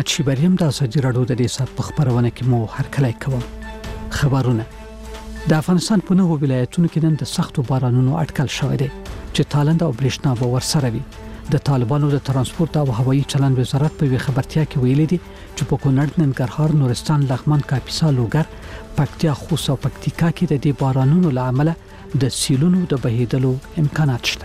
احمد شیبریم د ازادي راډیو د ریاست په خبرونه کې مو هرکلی کوم. خبرونه د افغانستان په نوو ولایتونو کې نن د سختو بارانونو اټکل شوی دی چې تالند او برېښنا به ورسره وي. د طالبانو د ترانسپورت او هوایي چلند وزارت په خبرتیا کې ویلي دي چې په کونړ، ننګرهار، نورستان، لغمان، کاپیسا، لوګر، پکتیا، خوست او پکتیکا کې د دې بارانونو له امله د سیلونو د بهیدلو امکانات شته.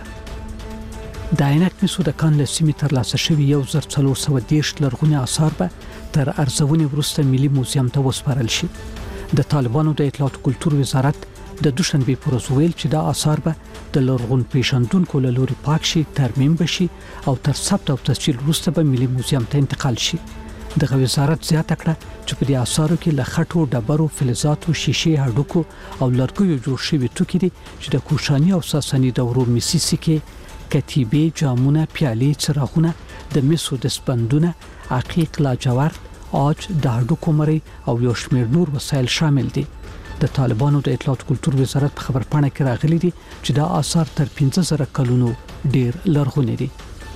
د عینک مسو د کان له سیمې ترلاسه شوي 1430 لرغوني آثار به تر ارزونې وروسته ملي موزیم ته وسپارل شي. د طالبانو د اطلاعات او کلتور وزارت د دوشنبه پر ورځ ویل چې دا آثار به د لرغون پیژندونکو له لوري پاک شي، ترمیم بشي او تر ثبت او تسجیل وروسته به ملي موزیم ته انتقال شي. دغه وزارت زیاته کړه چې په دې آثارو کې له خټو، ډبرو، فلزاتو، شیشې، هډوکو او لرګیو جوړ شوي توکي دي چې د کوشاني او ساساني دورو مسي سکې، کتیبې، جامونه، پیالې، څراغونه، د مسو دستبندونه، عقیق، لاجورد، عاج، د هډوکو مرۍ او یو شمېر نور وسایل شامل دي. د طالبانو د اطلاعات او کلتور وزارت په خبرپاڼه کې راغلي دي چې دا آثار تر 15000 کلونو ډیر لرغوني دي.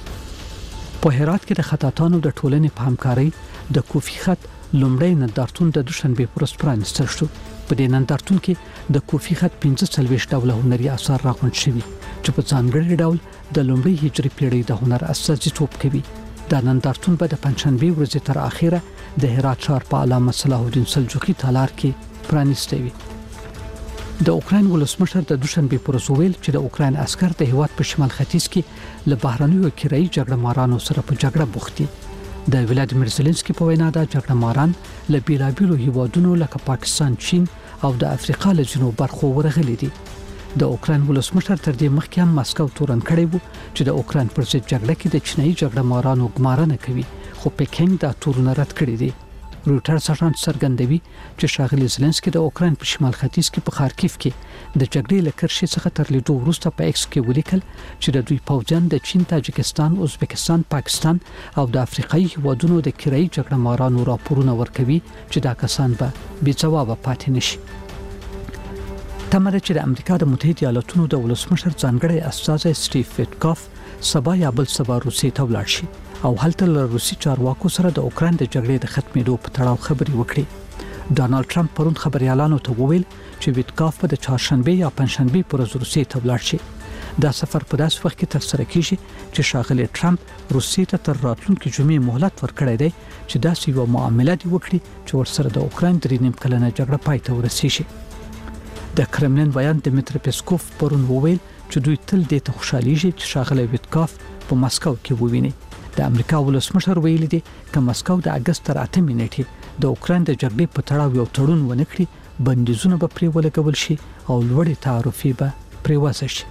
په هرات کې د خطاطانو د ټولنې په همکارۍ د کوفی خط لومړی نندارتون د دوشنبه پر ورځ پرانیستل شو. په دې نندارتون کې د کوفی خط 45 ډوله هنري آثار راغونډ شوي چې په ځانګړي ډول د لومړۍ هجري پیړۍ د هنر استازیتوب کوي. دا نندارتون به د پنځشنبه ورځې تر اخره د هرات ښار په علامه صلاح الدین سلجوقي تالار کې پرانیسته وي. د اوکراین ولسمشر د دوشنبه پر ورځ ویل چې د اوکراین عسكر د هیواد په شمال ختیځ کې له بهرنیو کرایي جګړه مارانو سره په جګړه بوخت دي. د ولادیمیر زيلنسکي په وینا دا جګړه ماران له بیلابیلو هیوادونو لکه پاکستان، چین او د افریقا له جنوب برخو ورغلي دي. د اوکراین ولسمشر تر دې مخکې هم مسکو تورن کړی وو چې د اوکراین پر ضد جګړه کې د چینایي جګړه مارانو ګمارنه کوي، خو پکینګ دا تورونه رد کړی دي. روټرز اژانس څرګندوي چې ښاغلي زيلنسکي د اوکراین په شمال ختیځ کې په خارکیف کې د جګړې له کرښې څخه تر لیدو وروسته په ایکس کې ولیکل چې د دوی پوځیان د چین، تاجکستان، ازبکستان، پاکستان او د افریقایي هیوادونو د کرایي جګړه مارانو راپورونه ورکوي چې دا کسان به بې ځوابه پاتې نشي. تمره چې د امریکا د متحده ایالاتونو د ولسمشر ځانګړی استازی سټیف ویټکاف سبا یا بل سبا روسیې ته ولاړ شي او هلته له روسي چارواکو سره د اوکراین د جګړې د ختمېدو په تړاو خبرې وکړي. ډانلډ ټرمپ پرون خبريالانو ته وویل چې ویټکاف په د چهارشنبه یا پنځشنبه پر ورځ روسیې ته ولاړ شي. دا سفر په داسې وخت کې ترسره کیږي چې ښاغلي ټرمپ روسیې ته تر راتلونکي جمعې مهلت ورکړی دی چې داسې یو معامله دی وکړي چې ورسره د اوکراین 3.5 کلنه جګړه پای ته ورسیږي. د کرملین بیان دمیتری پیسکوف پرون وویل چې دوی تل دې ته خوشاليږي چې ښاغلي ویټکاف په مسکو کې وویني. د امریکا ولسمشر ویلي دی چې مسکو د اگست تر 8 نیټې د اوکراین د جګړې په تړاو یو تړون ونه کړي، بندیزونه به پرې ولګول شي او لوړې تعرفې به پرې وضع شي.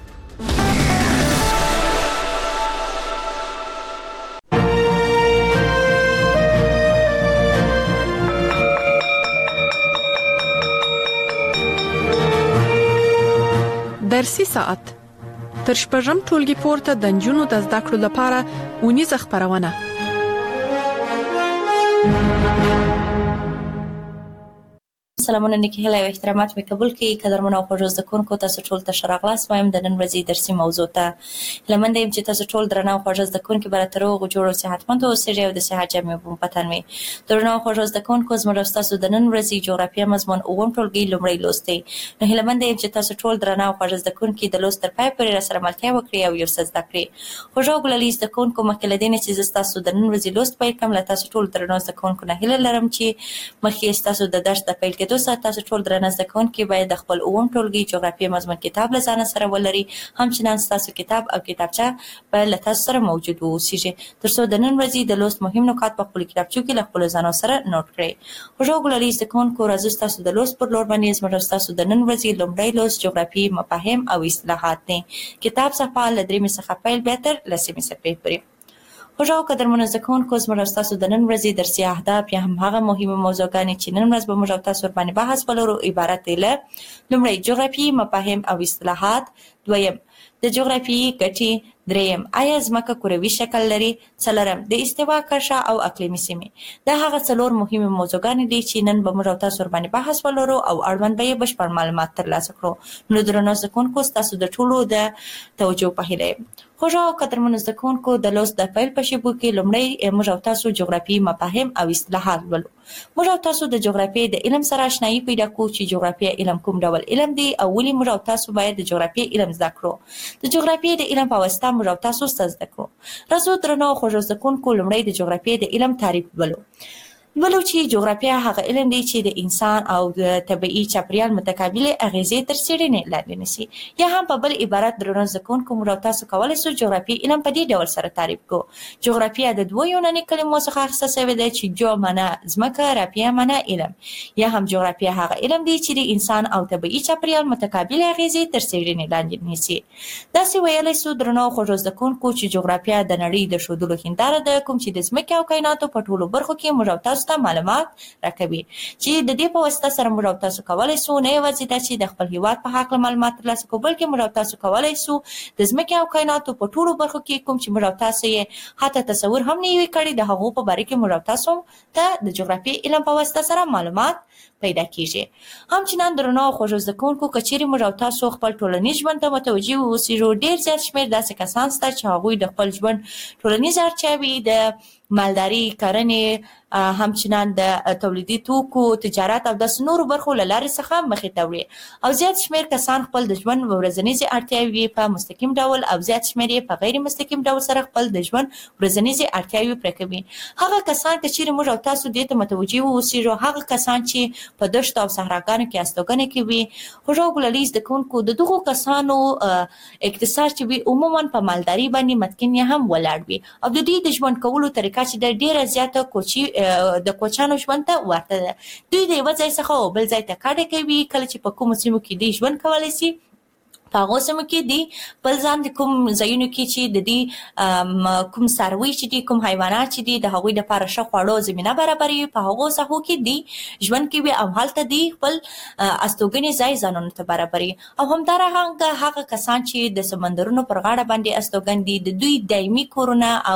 درسي ساعت تر شپږم ټولګي پورته د نجونو د زده کړو لپاره اونیزه خبرونه. سلامونه نیکی هیله او احترامات می قبول کړئ. قدرمن او خوږ زده کوونکو، تاسو ټول ته شراغلاس وایم د نن ورځې درسي موضوع ته. لمنده يم چې تاسو ټول درنه او خوږ زده کوونکو براتر او جوړ او صحتمند اوسئ او د صحت جامع په پتن می. درنه او خوږ زده کوونکو، زموږ تاسو د نن ورځې جغرافیه مضمون اوم ټولګي لومړی لوستي. نو لمنده يم چې تاسو ټول درنه او خوږ زده کوونکو د لوست تر پای پورې را سره ملتیا وکړئ او یو څه زده کړئ. خوږ ګلالي زده کوونکو، مخکې لدې چې تاسو د نن ورځې لوست پای کوم لا تاسو ټول درنه زده کوونکو نه هیله لرم چې مخکې تاسو د درس د پیل کېدو سره تاسو ټول درنه زده کوونکي باید د خپل اوم ټولګي جغرافیه مضمون کتاب له ځان سره ولري، همچنان تاسو کتاب او کتابچه باید له تاسو سره موجود اوسي ترڅو د نن ورځې د لوست مهم نکات په خپل کتابچو کې له خپل ځانو سره نوٹ کړئ. خوږو ګلالي زده کوونکو، راځو تاسو د لوست پر لور باندې زموږ تاسو د نن ورځې لومړی لوست جغرافي مفاهیم او اصطلاحات دي. کتاب صفحه له 3 څخه پیل بیا تر 10 صفحې پورې. خوږو قدرمن زده کوونکو، زموږ تاسو د نن ورځې درسي اهداف یا هم هغه مهمه موضوعګانې چې نن ورځ به موږ تاسو باندې بحث ولرو عبارت دي له لومړی جغرافي مفاهیم او اصطلاحات، دویم د جغرافیایي ګټې. دریم آیا ځمکه کروي شکل لري. څلورم د استوا کرښه او اقلیمي سیمې. دا هغه 4 مهمې موضوعګانې دي چې نن به موږ او تاسو ورباندې بحث ولرو او اړوند به یې بشپړ معلومات ترلاسه کړو. نو درنو زده کوونکو ستاسو د ټولو د توجه په هیله یم. خوږو او قدرمنو زده کوونکو د لوست د پیل په شیبو کې لومړی موږ او تاسو جغرافیایي مفاهیم او اصطلاحات ولولو. موږ او تاسو د جغرافیې د علم سره آشنایي پیدا کوو چې جغرافیه علم کوم ډول علم دی او ولې موږ او تاسو باید د جغرافیې علم زده کړو. د جغرافیې د علم په واسطه موږ او تاسو زده کړو. راځو درنو خوږو زده کوونکو لومړی د جغرافیې د علم تعریف ولولو. ولو چې جغرافیه هغه علم دی چې د انسان او د طبیعي چاپیریال متقابلې اغیزې تر څېړنې لاندې نیسي. یا هم په بل عبارت درنو زده کوونکو موږ او تاسو کولی شو جغرافیې علم په دې ډول سره تعریف کړو. جغرافیه د 2 یوناني کلمو څخه اخیسته شوې ده چې جو معنا ځمکه، رافیه معنا علم. یا هم جغرافیه هغه علم دی چې د انسان او طبیعي چاپیریال متقابلې اغیزې تر څېړنې لاندې نیسي. داسې ویلی شو درنو خوږو زده کوونکو چې جغرافیه د نړۍ د ښودلو هنداره ده کوم چې د ځمکې او کایناتو په ټولو برخو کې موږ او تاسو ته معلومات راکوي چې د دې په واسطه سره موږ او تاسو کولی شو نه یوازې دا چې د خپل هیواد په هکله معلومات ترلاسه کړو بلکې موږ او تاسو کولی شو د ځمکې او کایناتو په ټولو برخو کې کوم چې موږ او تاسو یې حتی تصور هم نه وي کړی د هغو په باره کې موږ او تاسو ته د جغرافیې علم په واسطه سره معلومات پیدا کیږي. همچنان درنو خوږو زده کوونکو که چیرې موږ او تاسو خپل ټولنیز ژوند ته متوجه واوسو ډېر زیات شمېر داسې کسان شته چې هغوی د خپل ژوند ټولنیز اړتیاوې د مالداري، کرنې، همچنان د تولیدي توکو، تجارت او داسې نورو برخو له لارې څخه مخې ته وړي او زیات شمېر کسان خپل د ژوند ورځنیزې اړتیاوې په مستقیم ډول او زیات شمېر یې په غیر مستقیم ډول سره خپل د ژوند ورځنیزې اړتیاوې پوره کوي. هغه کسان که چیرې موږ او تاسو دې ته متوجه واوسو هغه کسان چې په دشتو او صحراګانو کې استوګنه کوي. خوږو ګلالي زده کوونکو د دغو کسانو اقتصاد چې وي عموما په مالداري باندې متکن هم ولاړ وي او د دوی د ژوند کولو طریقه چې د ډیره زیاته د کوچانو ژوند ته ورته ده. دوی د یوه ځای څخه بل ځای ته کډه کوي. کله چې په کومو سیمو کې دوی ژوند کولی شي په هغو سیمو کې دی بل ځان د کوم ځایونو کې چې د دې کوم څاروي چې دي کوم حیوانات چې دي د هغوی دپاره ښه خواړو زمینه برابروي په هغو ساحو کې دی ژوند کوي او هلته دی خپل استوګنې ځای ځانونو ته برابروي. او همدارنګه هغه کسان چې د سمندرونو پر غاړه باندې استوګن دي د دوی دایمي کورونه او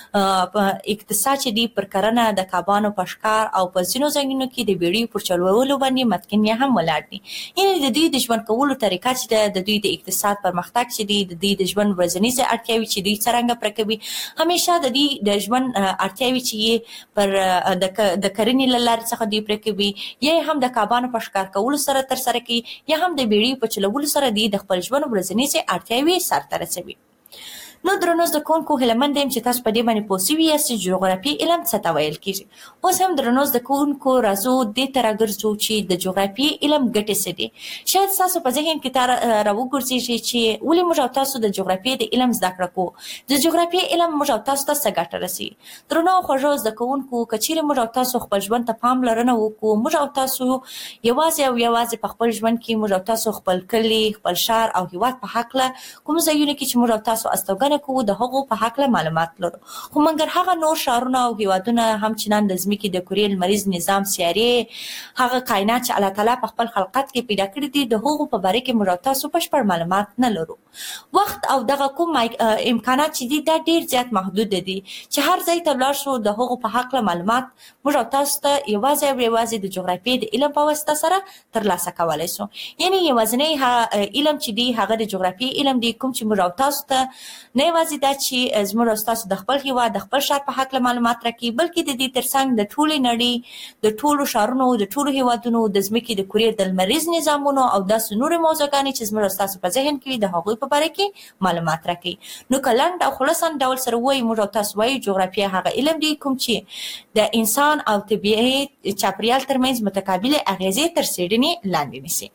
اقتصاد چې دی پر کرنه د کبانو په ښکار او په ځینو ځایونو کې د بیړیو پر چلولو باندې متکن هم ولاړ دي. یعنې د دوی د ژوند کولو طریقه چې د دوی د اقتصاد پرمختګ چې دی د دې د ژوند ورځنیزې اړتیاوې چې دوی څرنګه پوره کوي همیشه د دې د ژوند اړتیاوې چې یې پر د کرنې له لارې څخه دوی پوره کوي یا هم د کبانو په ښکار کولو سره ترسره کوي یا هم د بیړیو په چلولو سره دوی د خپل ژوند ورځنیزې اړتیاوې سرته رسوي. نو درنو زده کوونکو هیله مند یم چې تاسو په دې باندې پوه سوي یاست چې جغرافیې علم څه ته ویل کیږي. اوس هم درنو زده کوونکو راځو دې ته راګرځو چې د جغرافیې علم ګټې څه دي. شاید ستاسو په ذهن کې راوګرځېږي چې ولې موږ او تاسو د جغرافیې د علم زده کړه کوو. د جغرافیې علم موږ او تاسو ته څه ګټه رسي. درنو خوږو زده کوونکو که چیرې موږ او تاسو خپل ژوند ته پاملرنه وکړو موږ او تاسو یوازې په خپل ژوند کې موږ او تاسو خپل کلي، خپل ښار او هیواد په هکله کوم ځایونه کې چې موږ او تاسو استوګنه کوو د هغو په هکله معلومات لرو. خو مګر هغه نور ښارونه او هیوادونه همچنان د ځمکې د کرې لمریز نظام سیارې هغه کائنات چې الله تعالی په خپل خلقت کې پیدا کړي دي د هغو په باره کې موږ او تاسو بشپړ معلومات نه لرو. وخت او دغه کوم امکانات چې دي دا ډېر زیات محدود دي چې هر ځای ته ولاړ شو د هغو په هکله معلومات موږ او تاسو ته یوازې د جغرافیې د علم په واسطه سره ترلاسه کولی شو. یعنې یوازینی علم چې دی هغه د جغرافیې علم دی کوم چې موږ او تاسو ته نه یوازې دا چې زموږ او ستاسو د خپل هیواد د خپل ښار په هکله معلومات راکوي بلکې د دې ترڅنګ د ټولې نړۍ د ټولو ښارونو د ټولو هیوادونو د ځمکې د کرې د لمریز نظامونو او داسې نورې موضوعګانې چې زموږ او ستاسو په ذهن کې وي د هغوی په باره کې معلومات راکوي. نو که لنډ او خلاصه ډول سره ووایو موږ او تاسو وایو جغرافیه هغه علم دی کوم چې د انسان او طبیعي چاپیریال ترمنځ متقابلې اغیزې تر څېړنې لاندې نیسي.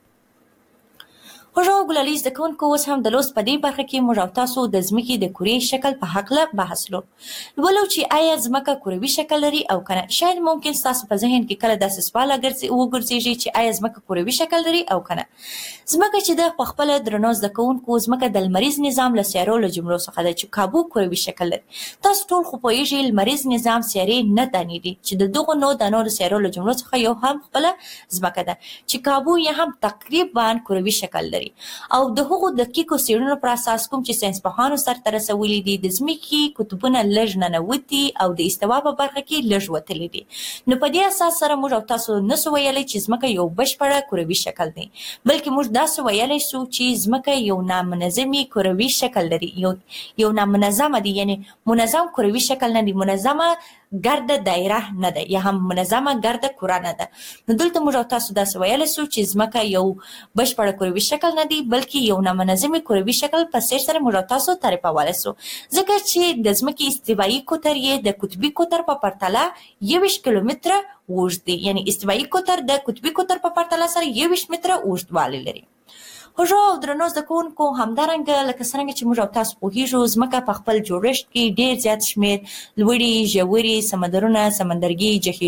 خوږو ګلالي زده کوونکو اوس هم د لوست په دې برخه کې موږ او تاسو د ځمکې د کرې شکل په هکله بحث لرو. ولو چې آیا ځمکه کروي شکل لري او که نه. شاید ممکن ستاسو په ذهن کې کله داسې سوال وګرځېږي چې آیا ځمکه کروي شکل لري او که نه. ځمکه چې ده په خپله درنو زده کوونکو ځمکه د لمریز نظام له سیارو له جملو څخه ده چې کابو کروي شکل لري. تاسو ټول خو پوهېږئ لمریز نظام سیارې نه دانې دي چې د دغو نو سیارو له جملو څخه یو هم خپله ځمکه ده چې کابو یې هم تقریبا کروي شکل لري. او د هغو دقیقو څېړنو پر اساس کوم چې ساینسپوهانو سرته رسولي دي د ځمکې قطبونه لږ ننوتي او د استوا په برخه کې لږ وتلي دي. نو په دې اساس سره موږ او تاسو نسو ویلی چې ځمکه یو بشپړه کروي شکل دی، بلکې موږ داسې ویلی سو چې ځمکه یو نامنظمي کروي شکل لري، یو نامنظمه دی، یعنی منظم کروي شکل نه دی، منظمه ګرده دایره نه ده یا هم منظمه ګرده کره نه ده. نو دلته موږ او تاسو داسې ویلی سو چې ځمکه یو بشپړه کروي شکل نه دی بلکې یو نامنظمي کروي شکل په څېر سره موږ او تاسو تعریفولی سو، ځکه چې د ځمکې استوایي قطر یې د قطبي قطر په پرتله 21 کیلومتره اوږد دی، یعنی استوایي قطر د قطبي قطر په پرتله سره 21 متره اوږدوالی لري. خوږو او درنو زده کوونکو، همدارنګه لکه څرنګه چې موږ او تاسو پوهیږو ځمکه په خپل جوړښت کې ډېر زیات شمېر لوړې، ژورې سمندرونه، سمندرګي،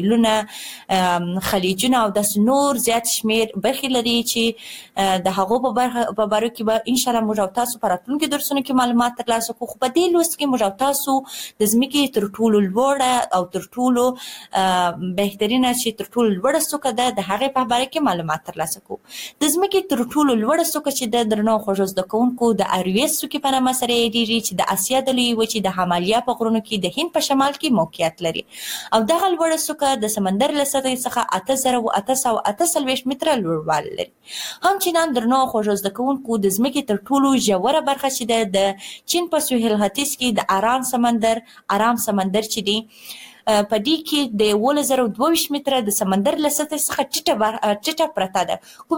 جهیلونه، خلیجونه او داسې نور زیات شمېر برخې لري چې د هغو په باره کې به انشاءالله موږ او تاسو په راتلونکي درسونو کې معلومات ترلاسه کړو. خو په دې لوست کې موږ او تاسو د ځمکې تر ټولو لوړه او تر ټولو بهترینه چې تر ټولو لوړه څوکه ده د هغې په باره کې معلومات ترلاسه کړو. د ځمکې تر ټولو لوړه څوکه چې د درنو خوږو زده کوونکو د ارویس څوکې په نامه سره یادېږي چې د اسیا د لویې وچې د همالیا په غرونو کې د هند په شمال کې موقعیت لري، او دغه لوړه څوکه د سمندر له سطحې څخه 8848 متره لوړوالی لري. همچنان درنو خوږو زده کوونکو، د ځمکې تر ټولو ژوره برخه چې ده د چین په سویل ختیځ کې د ارام سمندر چې دی، په دې کې د 1122 متره د سمندر له سطحې څخه ټیټه پرته ده، کوم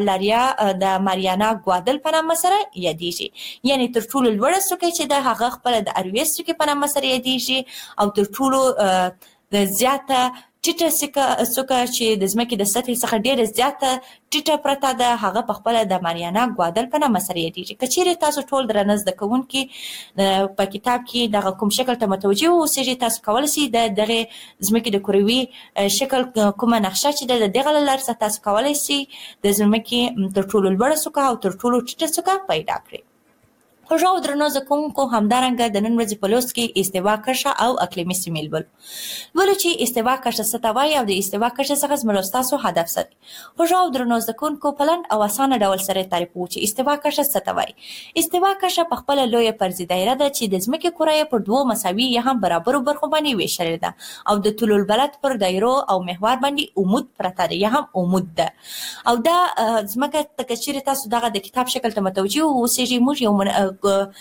چې د ماریانا ګوادل په نامه سره یادېږي. یعنی تر ټولو لوړه څوکه چې ده هغه خپله د ارویس څوکې په نامه سره یادېږي، او تر ټولو زیاته ټیټه څوکه چې د ځمکې د سطحې څخه ډېره زیاته ټیټه پرته ده هغه په خپله د ماریانا ګوادل په نامه سره یادېږي. که چیرې تاسو ټول درانه زده کوونکي په کتاب کې دغه کوم شکل ته متوجه واوسېږئ، تاسو کولی شئ د دغې ځمکې د کروي شکل کومه نقشه چې ده د دغه له لارې څخه تاسو کولی شئ د ځمکې تر ټولو لوړه څوکه او تر ټولو ټیټه څوکه پیدا کړئ. خوږو او درنو زده کوونکو، همدارنګه د نن ورځې په لوست کې استوا کرښه او اقلیمي سیمې لولو چې استوا کرښه څه ته وایي او د استوا کرښې څخه زموږ او ستاسو هدف څه دی. خوږو او درنو زده کوونکو، په لنډ او اسانه ډول سره تعریفوو چې استوا کرښه څه ته وایي. استوا کرښه په خپله لویه فرضي دایره ده چې د ځمکې کره یې پر دوو مساوي یا هم برابرو برخو باندې ویشلې ده، او د طول البلد پر دایرو او محور باندې عمود پرته ده یا هم عمود ده. او دا ځمکه که چیرې تاسو دغه د کتاب شکل ته متوجه واوسېږئ، موږ یو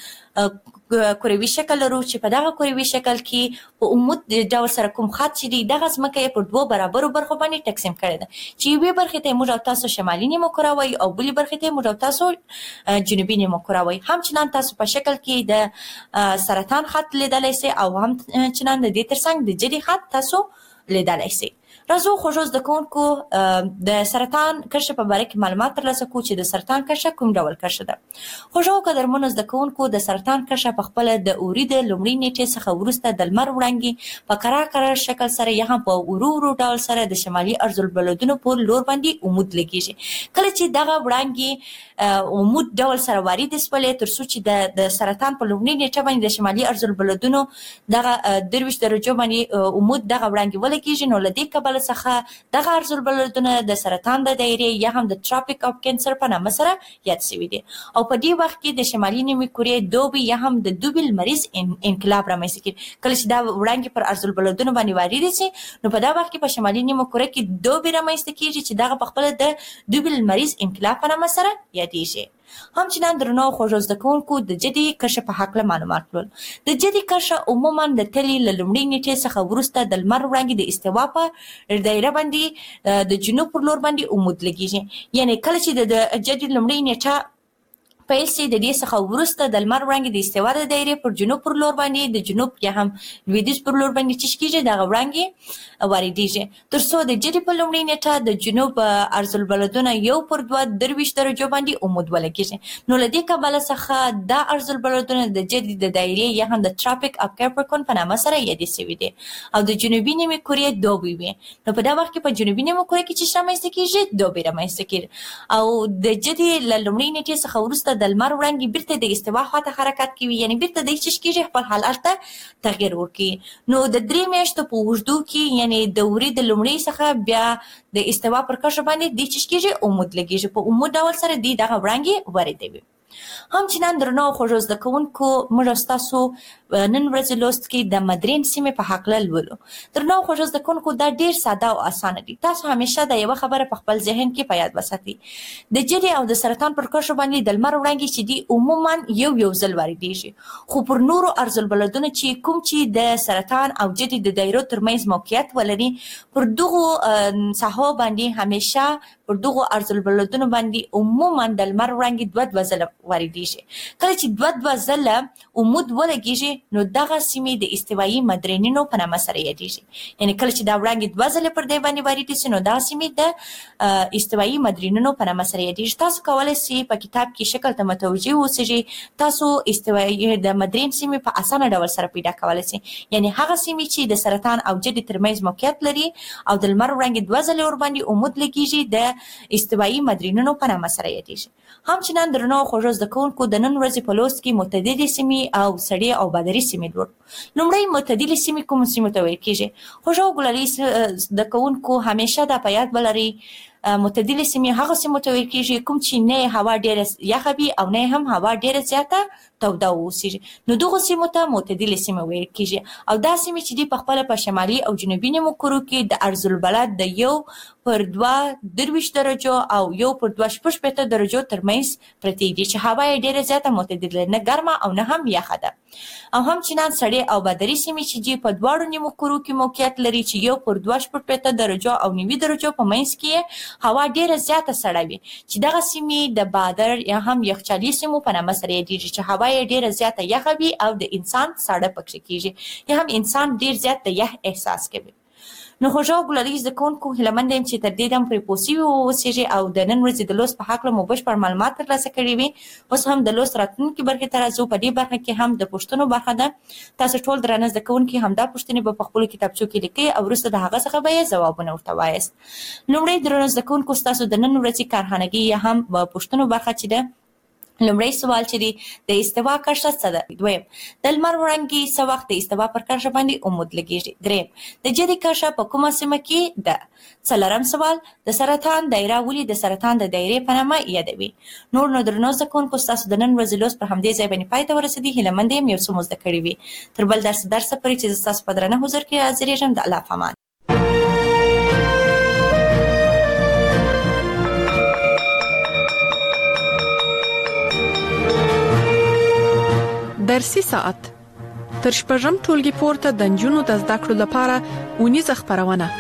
کروي شکل لرو چې په دغه کروي شکل کې په عمود ډول سره کوم خط چې دی دغه ځمکه یې پر دوو برابرو برخو باندې تقسیم کړې ده، چې یوې برخې ته یې موږ او تاسو شمالي نیمه کره وایي او بلې برخې ته یې موږ او تاسو جنوبي نیمه کره وایي. همچنان تاسو په شکل کې د سرطان خط لیدلی سئ او همچنان د دې ترڅنګ د جدي خط تاسو لیدلی سئ. راځو خوږو زده کوونکو د سرطان کرښې په باره کې معلومات ترلاسه کړو چې د سرطان کرښه کوم ډول کرښه ده. خوږو قدرمنو زده کوونکو، د سرطان کرښه په خپله د اوري د لومړۍ نیټې څخه وروسته د لمر وړانګې په کرار شکل سره یا هم په ورو ډول سره د شمالي عرضالبلدونو پر لور باندې عمود لګېږي. کله چې دغه وړانګې عمود ډول سره واردې شولې تر څو چې د سرطان په لومړۍ نیټه باندې د شمالي عرضالبلدونو دغه 23 درجو باندې عمود دغه وړانګې ولګېږي، نو له دې کبله څخه دغه عرضالبلدونه د سرطان د دایرې یا هم د ټراپیک اف کینسر په نامه سره یاد شوي دي. او په دې وخت کې د شمالي نیمې کورې دوبي یا هم د دوبي لمریز انقلاب رامنځته کېږي. کله چې دا وړانګې پر عرضالبلدونو باندې واردې شي، نو په دا وخت کې په شمالي نیمه کوره کې دوبي رامنځته کېږي چې دغه په خپله د دوبي لمریز انقلاب په نامه سره یادېږي. همچنان درنو خوږو زده کوونکو، د جدي کرښې په هکله معلومات لرل. د جدي کرښه عموما د تلې له لومړۍ نیټې څخه وروسته د لمر وړانګې د استوا په دایره باندې د جنوب پر لور باندې عمود لګېږي. یعنی کله چې د جدي لومړۍ نیټه پیل شي، د دې څخه وروسته د لمر وړانګې د استوا د دایرې پر جنوب پر لور باندې د جنوب یا هم لویدیځ پر لور باندې څه کېږي، دغه وړانګې واردېږي، تر څو د جدي په لومړۍ نیټه د جنوب عرضالبلدونه یو پر 23 درجو باندې عمود ولګېږي. نو له دې کبله څخه دا عرضالبلدونه د جدي د دایرې یا هم د ټراپیک اف کیپریکون په نامه سره یادې شوي دي، او د جنوبي نیمې کورې دوبي وي. نو په دا وخت کې په جنوبي نیمه کورې کې څه رامنځته کېږي؟ دوبي رامنځته کېږي. او د جدي له لومړۍ نیټې څخه وروسته د لمر وړانګې بیرته د استوا خواته حرکت کوي، یعنی بیرته د چش کېږي خپل حالت ته تغیر ورکړي. نو د 3 میاشتو په اوږدو کې یعنی د ورې د لومړۍ څخه بیا د استوا پر کرښه باندې د چش کېږي عمود لګېږي، په عمود ډول سره دی دغه وړانګې واردوي. همچنان درنو خوږو زده کوونکو موږ ستاسو نن ورځې لوست کې د مدرین سیمې په هکله لولو. درنو خوږو زده کوونکو دا ډیر ساده او اسانه دي. تاسو همیشه د یو خبره په خپل ذهن کې په یاد وساتئ. د جدي او د سرطان پر کرښه باندې د لمر وړانګې چې دي عموما یو ځل واردېږي، خو پر نورو ارزالبلدونو چې کوم چې د سرطان او جدي د دایرو ترمنځ موقعیت ولري، پر دغو ساحو باندې همیشه پر دغو ارزالبلدونو باندې عموما د لمر وړانګې دوه ځله واردېږي. کله چې دوه ځله عمود ولګېږي نو دغه سیمې د استوایي مدرینونو په نامه سره یادېږي. یعنی کله چې دا وړانګې 2 ځله پر دې باندې واردې شي نو دغه سیمې د استوایي مدرینونو په نامه سره یادېږي. تاسو کولی شئ په کتاب کې شکل ته متوجه اوسئ. تاسو استوایي د مدرین سیمې په اسانه ډول سره پیدا کولی شئ، یعنی هغه سیمې چې د سرطان او جدي ترمنځ موقعیت لري او د لمر وړانګې 2 ځله ورباندې عمود لګېږي د استوایي مدرینونو په نامه سره یادېږي. همچنان درنو خوږو زده کوونکو د نن ورځې په لوست کې معتدلې سیمې او سړې او بادري سیمې لولو. لومړی معتدلې سیمې کوم سیمو ته ویل کېږي؟ خوږو ګلالي زده کوونکو همیشه دا په یاد ولرئ، معتدلې سیمې هغه سیمو ته ویل کېږي کوم چې نه هوا ډېره یخه وي او نه هم هوا ډېره زیاته توده واوسېږي، نو دغو سیمو ته معتدلې سیمې ویل کېږي. او دا سیمې چې دي په خپله په شمالي او جنوبي نیمو کرو کې د ارزالبلد د 1/2 درجو او 1/2 درجو ترمنځ پرتې دي چې هوا یې ډېره زیاته معتدله، نه ګرمه او نه هم یخه ده. او همچنان سړې او بادري سیمې چې دي په دواړو نیمو کرو کې موقعیت لري چې 1/2 درجو او 90 درجو په منځ کې هوا ډېره زیاته سړه وي، چې دغه سیمې د بادر یا هم یخچالي سیمو په نامه سره یادېږي چې هوا یې ډېره زیاته یخه وي او د انسان ساړه پکې کېږي، یا هم انسان ډېر زیات د یخ احساس کوي. نو خوږو ګلالي زده کوونکو هیله مند یم چې تر دې دم پرې پوه سوي واوسېږئ او د نن ورځې د لوست په هکله مو بشپړ معلومات ترلاسه کړي وي. اوس هم د لوست راتلونکي برخې ته راځو. په دې برخه کې هم د پوښتنو برخه ده. تاسو ټول درانه زده کوونکي همدا پوښتنې به په خپلو کتابچو کې لیکئ او وروسته د هغه څخه به یې ځوابونه ورته وایاست. لومړی درانه زده کوونکو ستاسو د نن ورځې کارخانګي یا هم پوښتنو برخه چې ده، لومړی سوال چې دی د استوا کرښه څه ده؟ دویم د لمر وړانګې څه وخت د استوا پر کرښه باندې عمود لګېږي؟ دریم د جدي کرښه په کومه سیمه کې ده؟ څلورم سوال د سرطان دایره ولې د سرطان د دایرې په نامه یادوي؟ نور نو درنو زده کوونکو ستاسو د نن ورځې لوست پر همدې ځای باندې پای ته ورسېدي. هیله مند یم یو څه مو زده کړي وي. تر بل درس پورې چې زه ستاسو په درانه حضور کې حاضرېږم، د الله په امان. درسي ساعت تر شپږم ټولګي پورته د نجونو د زده کړو لپاره اونیزه خپرونه.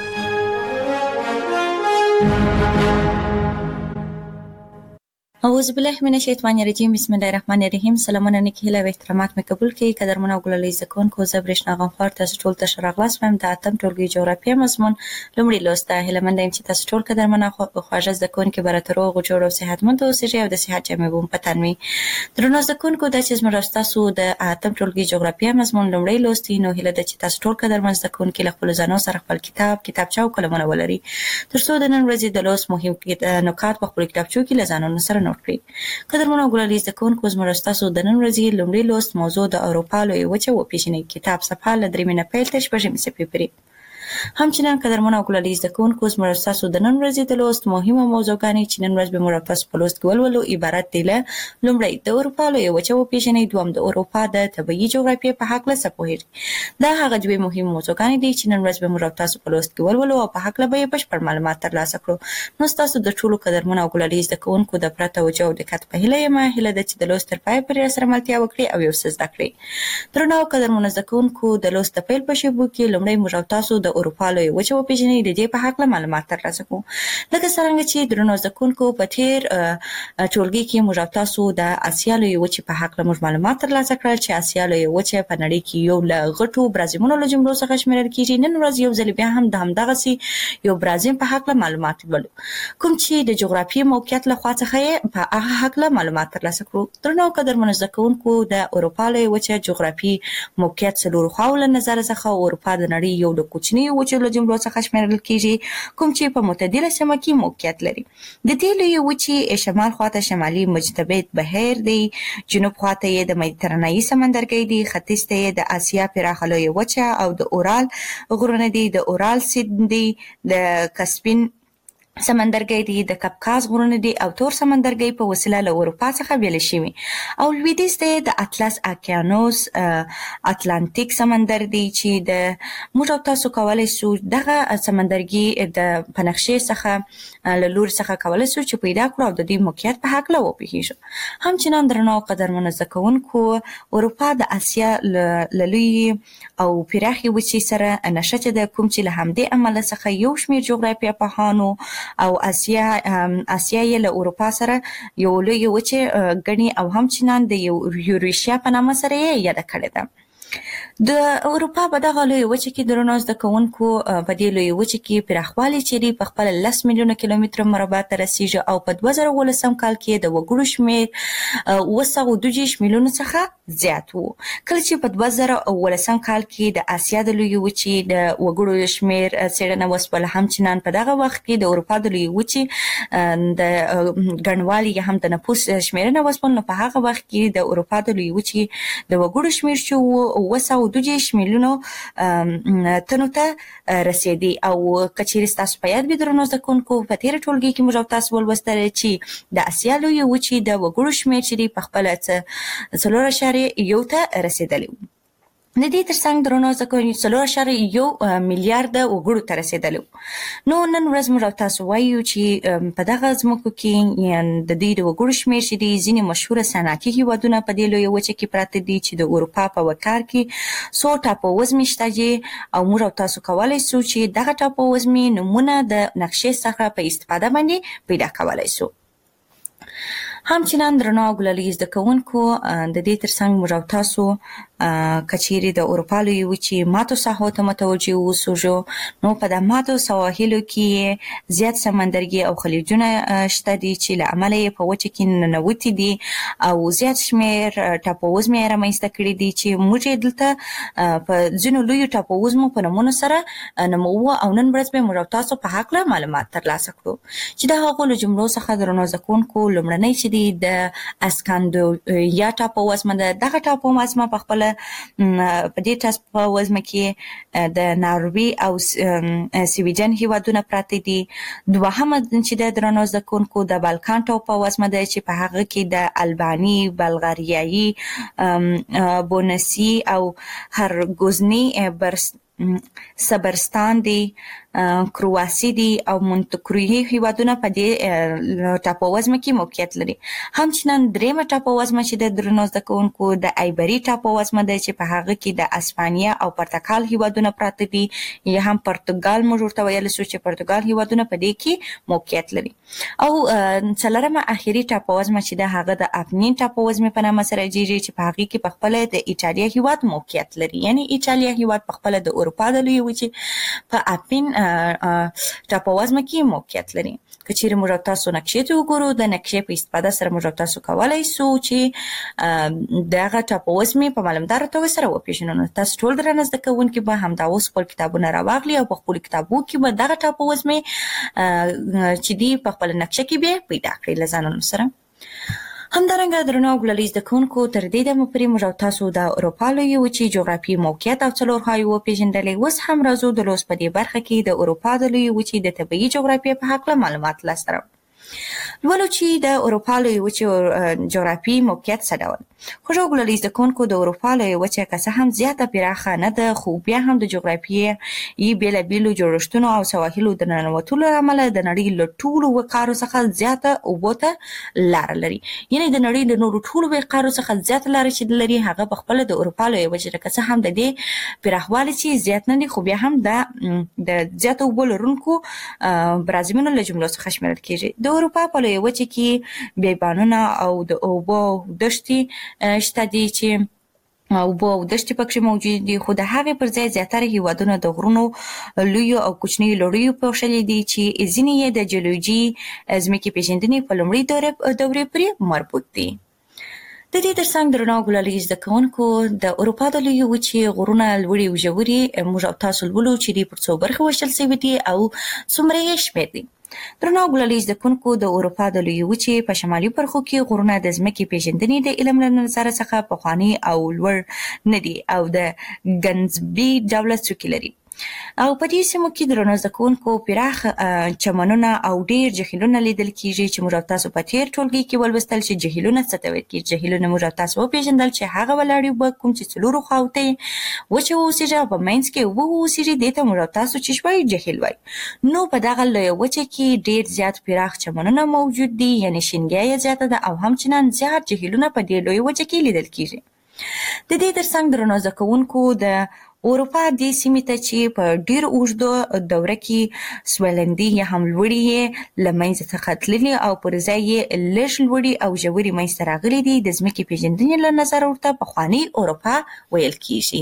اعوذ بالله من الشیطان الرجیم. بسم الله الرحمن الرحیم. سلامونه نیکی هیله او احترامات مې قبول کړئ. قدرمن او ګلالي زده کوونکو، زه برېښنا غمخوار تاسو ټول ته ښه راغلاست وایم. د 8م ټولګي جغرافیه مضمون لومړی لوست ده. هیله مند یم چې تاسو ټول قدرمن او خواږه زده کوونکي به راته روغ جوړ او صحتمند اوسئ او د صحت جامې به مو په تن وي. درنو زده کوونکو، دا چې زموږ ستاسو د 8م ټولګي جغرافیه مضمون لومړی لوست دی، نو هیله ده چې تاسو ټول قدرمن زده کوونکي له خپلو ځانو سره خپل کتابچه او قلمونه ولري، تر څو د نن ورځې د لوست مهم نکات په خپلو کتابچو کې له ځانونو سره نوټ کړئ. قدرمن او ګلالي زده کوونکو، زموږ ستاسو د نن ورځې لومړی لوست موضوع د اروپا لویه وچه وپېژنئ. کتاب صفحه له 3 نه پیل تر 6 صفحې پورې. همچنان قدرمن او ګلالي زده کوونکو، زموږ ستاسو د نن ورځې د لوست مهمه موضوعګانې چې نن ورځ به موږ تاسو په لوست کې ولولو عبارت دي له: لومړی د اروپا لویه وچه وپېژنئ. دوم د اروپا د طبیعي جغرافیې په هکله څه پوهېږئ. دا هغه دوې مهمې موضوعګانې دي چې نن ورځ به موږ تاسو په لوست کې ولولو او په هکله به یې بشپړ معلومات ترلاسه کړو. نو ستاسو د ټولو قدرمن او ګلالي زده کوونکو د پوره توجه او دقت په هیله یم. هیله ده چې د لوست تر پایه پورې راسره ملتیا وکړئ او یو څه زده کړئ. درنو قدرمنو زده کوونکو، د لوست د پیل په شیبو کې لومړی موږ تاسو د اروپا لویه وچه وپېژنئ د دې په هکله معلومات ترلاسه کړو. لکه څرنګه چې درنو زده کوونکو په تېر ټولګي کې موږ تاسو د اسیا لویې وچې په هکله موږ معلومات ترلاسه کړل چې اسیا لویه وچه په نړۍ کې یو له غټو برازیمونو له جملو څخه شمیرل کېږي. نن ورځ یو ځل بیا هم د همدغسې یو برازیم په هکله معلومات لولو، کوم چې د جغرافیې موقعیت له خوا څخه یې په هغه هکله معلومات ترلاسه کړو. درنو قدرمنو زده کوونکو، د اروپا لویه وچه جغرافي موقعیت څلورو خواو له نظره څخه اروپا د نړۍ یو له کوچنیو لویو وچو له جملو څخه شمیرل کیږي کوم چې په معتدله سیمه کې موقعیت لري. د دې لویې وچې شمال خواته شمالي مجتبی بحیر دی، جنوب خواته یې د مدیترانه‌ای سمندرګی دی، ختیځ ته یې د آسیا پراخه لویه وچه او د اورال غرونه دي، د اورال سیند دی، د کسپین سمندرګی دی، د کپکاز غرونه دي او تور سمندرګی په وسیله له اروپا څخه بیل شوی. او لویدیځ ته د اطلس اقیانوس اتلانتیک سمندر دی چې د موږ او تاسو کولای شو دغه سمندرګي د پنښې څخه له لوري څخه کولای شو چې پیدا کړو او د دې موقعیت په حق له وپوهیږو. همچنان درنو قدرمنو زده کوونکو، اروپا د آسیا له لویې او پراخې وچې سره نښه چې د کوم چې له همدې امله څخه یو شمېر جغرافیه پوهانو او آسیا یې له اروپا سره یو لوی وچه غني او همچنان د یوریشیا په نامه سره یې یاد کړی ده. د اروپا په دغه لوی وچه کې درنو زده کوونکو په دې لوی وچه کې پراخوالی چې په خپل 10 میلیونه کیلومتر مربع ته رسیږي او په 2018 کال کې د وګړو شمېر 220 میلیونه څخه زیات وو. کله چې په 2018 کال کې د آسیا د لوی وچې د وګړو شمېر څېړنه وسوله، همچنان په دغه وخت کې د اروپا د لوی وچې د ګڼوالي هم د نفوس شمېرنه وسوله، نو په هغه وخت کې د اروپا د لوی وچې د وګړو شمېر چې 220 میلیونو تنو ته رسیدي. او کچېرې ستاسو په یاد وي درنو زده کوونکو، په تېره ټولګي کې موږ تاسو ولوستل چې د آسیا لویې وچې د وګړو شمېر چې په خپله 4.1 ته رسېدلی و. د دې ترڅنګ درنو زده کوونکو 4.1 میلیارد وګړو ته رسېدلی و. نو نن ورځ موږ تاسو وایو چې په دغه ځمکو کې د دې د وګړو شمېر چې د ځینې مشهوره صنعتي هیوادونه په دې لویه وچه کې پراته دي چې د اروپا په وکار کې 100 ټاپووزمې شته دي او موږ تاسو کولای شو چې دغه ټاپووزمې نمونه د نقشې څخه په استفاده باندې پیدا کولای شو. همچنان درنو ګلالي زده کوونکو، د دې ترڅنګ موږ تاسو کچېرې د اروپا لویې وچې ماتو ساحو ته متوجه اوسو، نو په د ماتو سواحلو کې زیات سمندرګي او خلیجونه شته دي چې له امله یې په وچه کې ننوتي دي او زیات شمېر ټاپووزمې رامنځته کړي دي چې موږ یې دلته په ځینو لویو ټاپووزمو په نومونو سره نوموو او نن ورځ به موږ تاسو په هکله معلومات ترلاسه کړو چې د هغو له جملو څخه درنو زده کوونکو لومړنی چې دی د اسکاندریا ټاپووزمه ده. دغه ټاپووزمه په خپله په دې ټاپووزمه کې د ناروې او سویډن هیوادونه پراته دي. دوهمه چې د درنو زده کوونکو د بالکان ټاپووزمه ده چې په هغه کې د الباني، بلغاریایي، بونسي او هرګوزني صبرستان دی، کرواسی دی او مونتکروی هیوادونه په دې ټاپووزمه کې موقعیت لري. همچنان دریمه ټاپووزمه چې د درنو زده کوونکو د ایبري ټاپووزمه ده چې په هغه کې د اسپانیا او پرتګال هیوادونه پراته دي، یا هم پرتګال موږ ورته ویلی شو چې پرتګال هیوادونه په دې کې موقعیت لري. او څلورمه اخري ټاپووزمه چې ده هغه د اپنین ټاپووزمې په نامه سره یادیږي چې په هغې کې په خپله د ایټالیا هیواد موقعیت لري. یعنې ایټالیا هیواد په خپله د اروپا د لویې وچې په اپین ټاپووزمه کې موقعیت لري. که چیرې موږ تاسو نقشې ته وګورو، د نقشې په استفاده سره موږ تاسو کولای شو چې دغه ټاپووزمې په معلومداره توګه سره وپېژنو. نو تاسو ټول درنه زده کوونکي به همدا اوس خپل کتابونه راواخلي او په خپلو کتابو کې به دغه ټاپووزمې چې دي په خپله نقشه کې به پیدا کړئ له ځانونو سره. همدارنګه درنو ګلالي زده کوونکو، تر دې دمه پورې موږ تاسو د اروپا لویې وچې جغرافیې موقعیت او څلورخوایي وپېژندلې. اوس هم راځو د لوست په دې برخه کې د اروپا د لویې وچې د طبیعي جغرافیې په هکله معلومات لاسته راوړو. لولو چې د اروپا لویې وچې جغرافیې موقعیت څه ډول. خوږو ګلالي زده کوونکو، د اروپا لویې وچه که څه هم زیاته پراخه نه ده، خو بیا هم د جغرافیې بېلابېلو جوړښتونو او سواحلو د ننوتلو له امله د نړۍ له ټولو وقارو څخه زیاته اوبو ته لاره لري. یعنې د نړۍ د نورو ټولو وقارو څخه زیاته لاره چې لري هغه په خپله د اروپا لویې وچې ده. که څه هم د دې پراخوالی چې زیات نه دي، خو بیا هم د زیاتو اوبو لرونکو برازیلونو له جملو څخه شمیرل کېږي. د اروپا په لویې وچې کې بیابانونه او د اوبو دښتې شته دي چې اوبه او دښتې پکې موجود دي، خو د هغې پر ځای زیاتره هیوادونه د غرونو لویو او کوچنیو لړیو پوښلي دي چې ځینې یې د جیولوژي ځمکې پېژندنې په لومړۍ دورې پورې مربوط دي. د دې ترڅنګ درنو ګلالي زده کوونکو د اروپا د لویې وچې غرونه لوړې او ژورې موږ او تاسو ولولو چې د پر څو برخو ویشل شوي دي او څومره یې شمېر دي. درنو ګلالي زده کوونکو د اروپا د لویې وچې په شمالي برخو کې غرونه د ځمکې پیژندنې د علم له نظره څخه پخواني او لوړ نه دي او د ګنزبي ډوله څوکې لري. او په دې سیمو کې درنو زده کوونکو پراخ چمنونه او ډېر جهیلونه لیدل کیږي چې موږ تاسو په تیر ټولګي کې ولوستل چې جهیلونه څه ته ویل کیږي. جهیلونه موږ تاسو وپېژندل چې هغه ولاړې اوبه کوم چې څلورو خواوو ته وچې واوسېږي او په منځ کې اوبه واوسېږي دې ته موږ تاسو چې وایي جهیل وایي. نو په دغه لویه وچه کې ډېر زیات پراخ چمنونه موجود دي، یعنې شینګیا یې زیاته ده او همچنان زیات جهیلونه په دې لویه وچه کې لیدل کیږي. د دې ترڅنګ درنو زده کوونکو د اروپا دې سیمې ته چې په ډېر اوږده دوره کې سویلندي یا هم لوړې یې له منځه څخه تللي او پر ځای یې لږ لوړې او ژورې منځته راغلي دي، د ځمکې پیژندنې له نظره ورته پخواني اروپا ویل کیږي.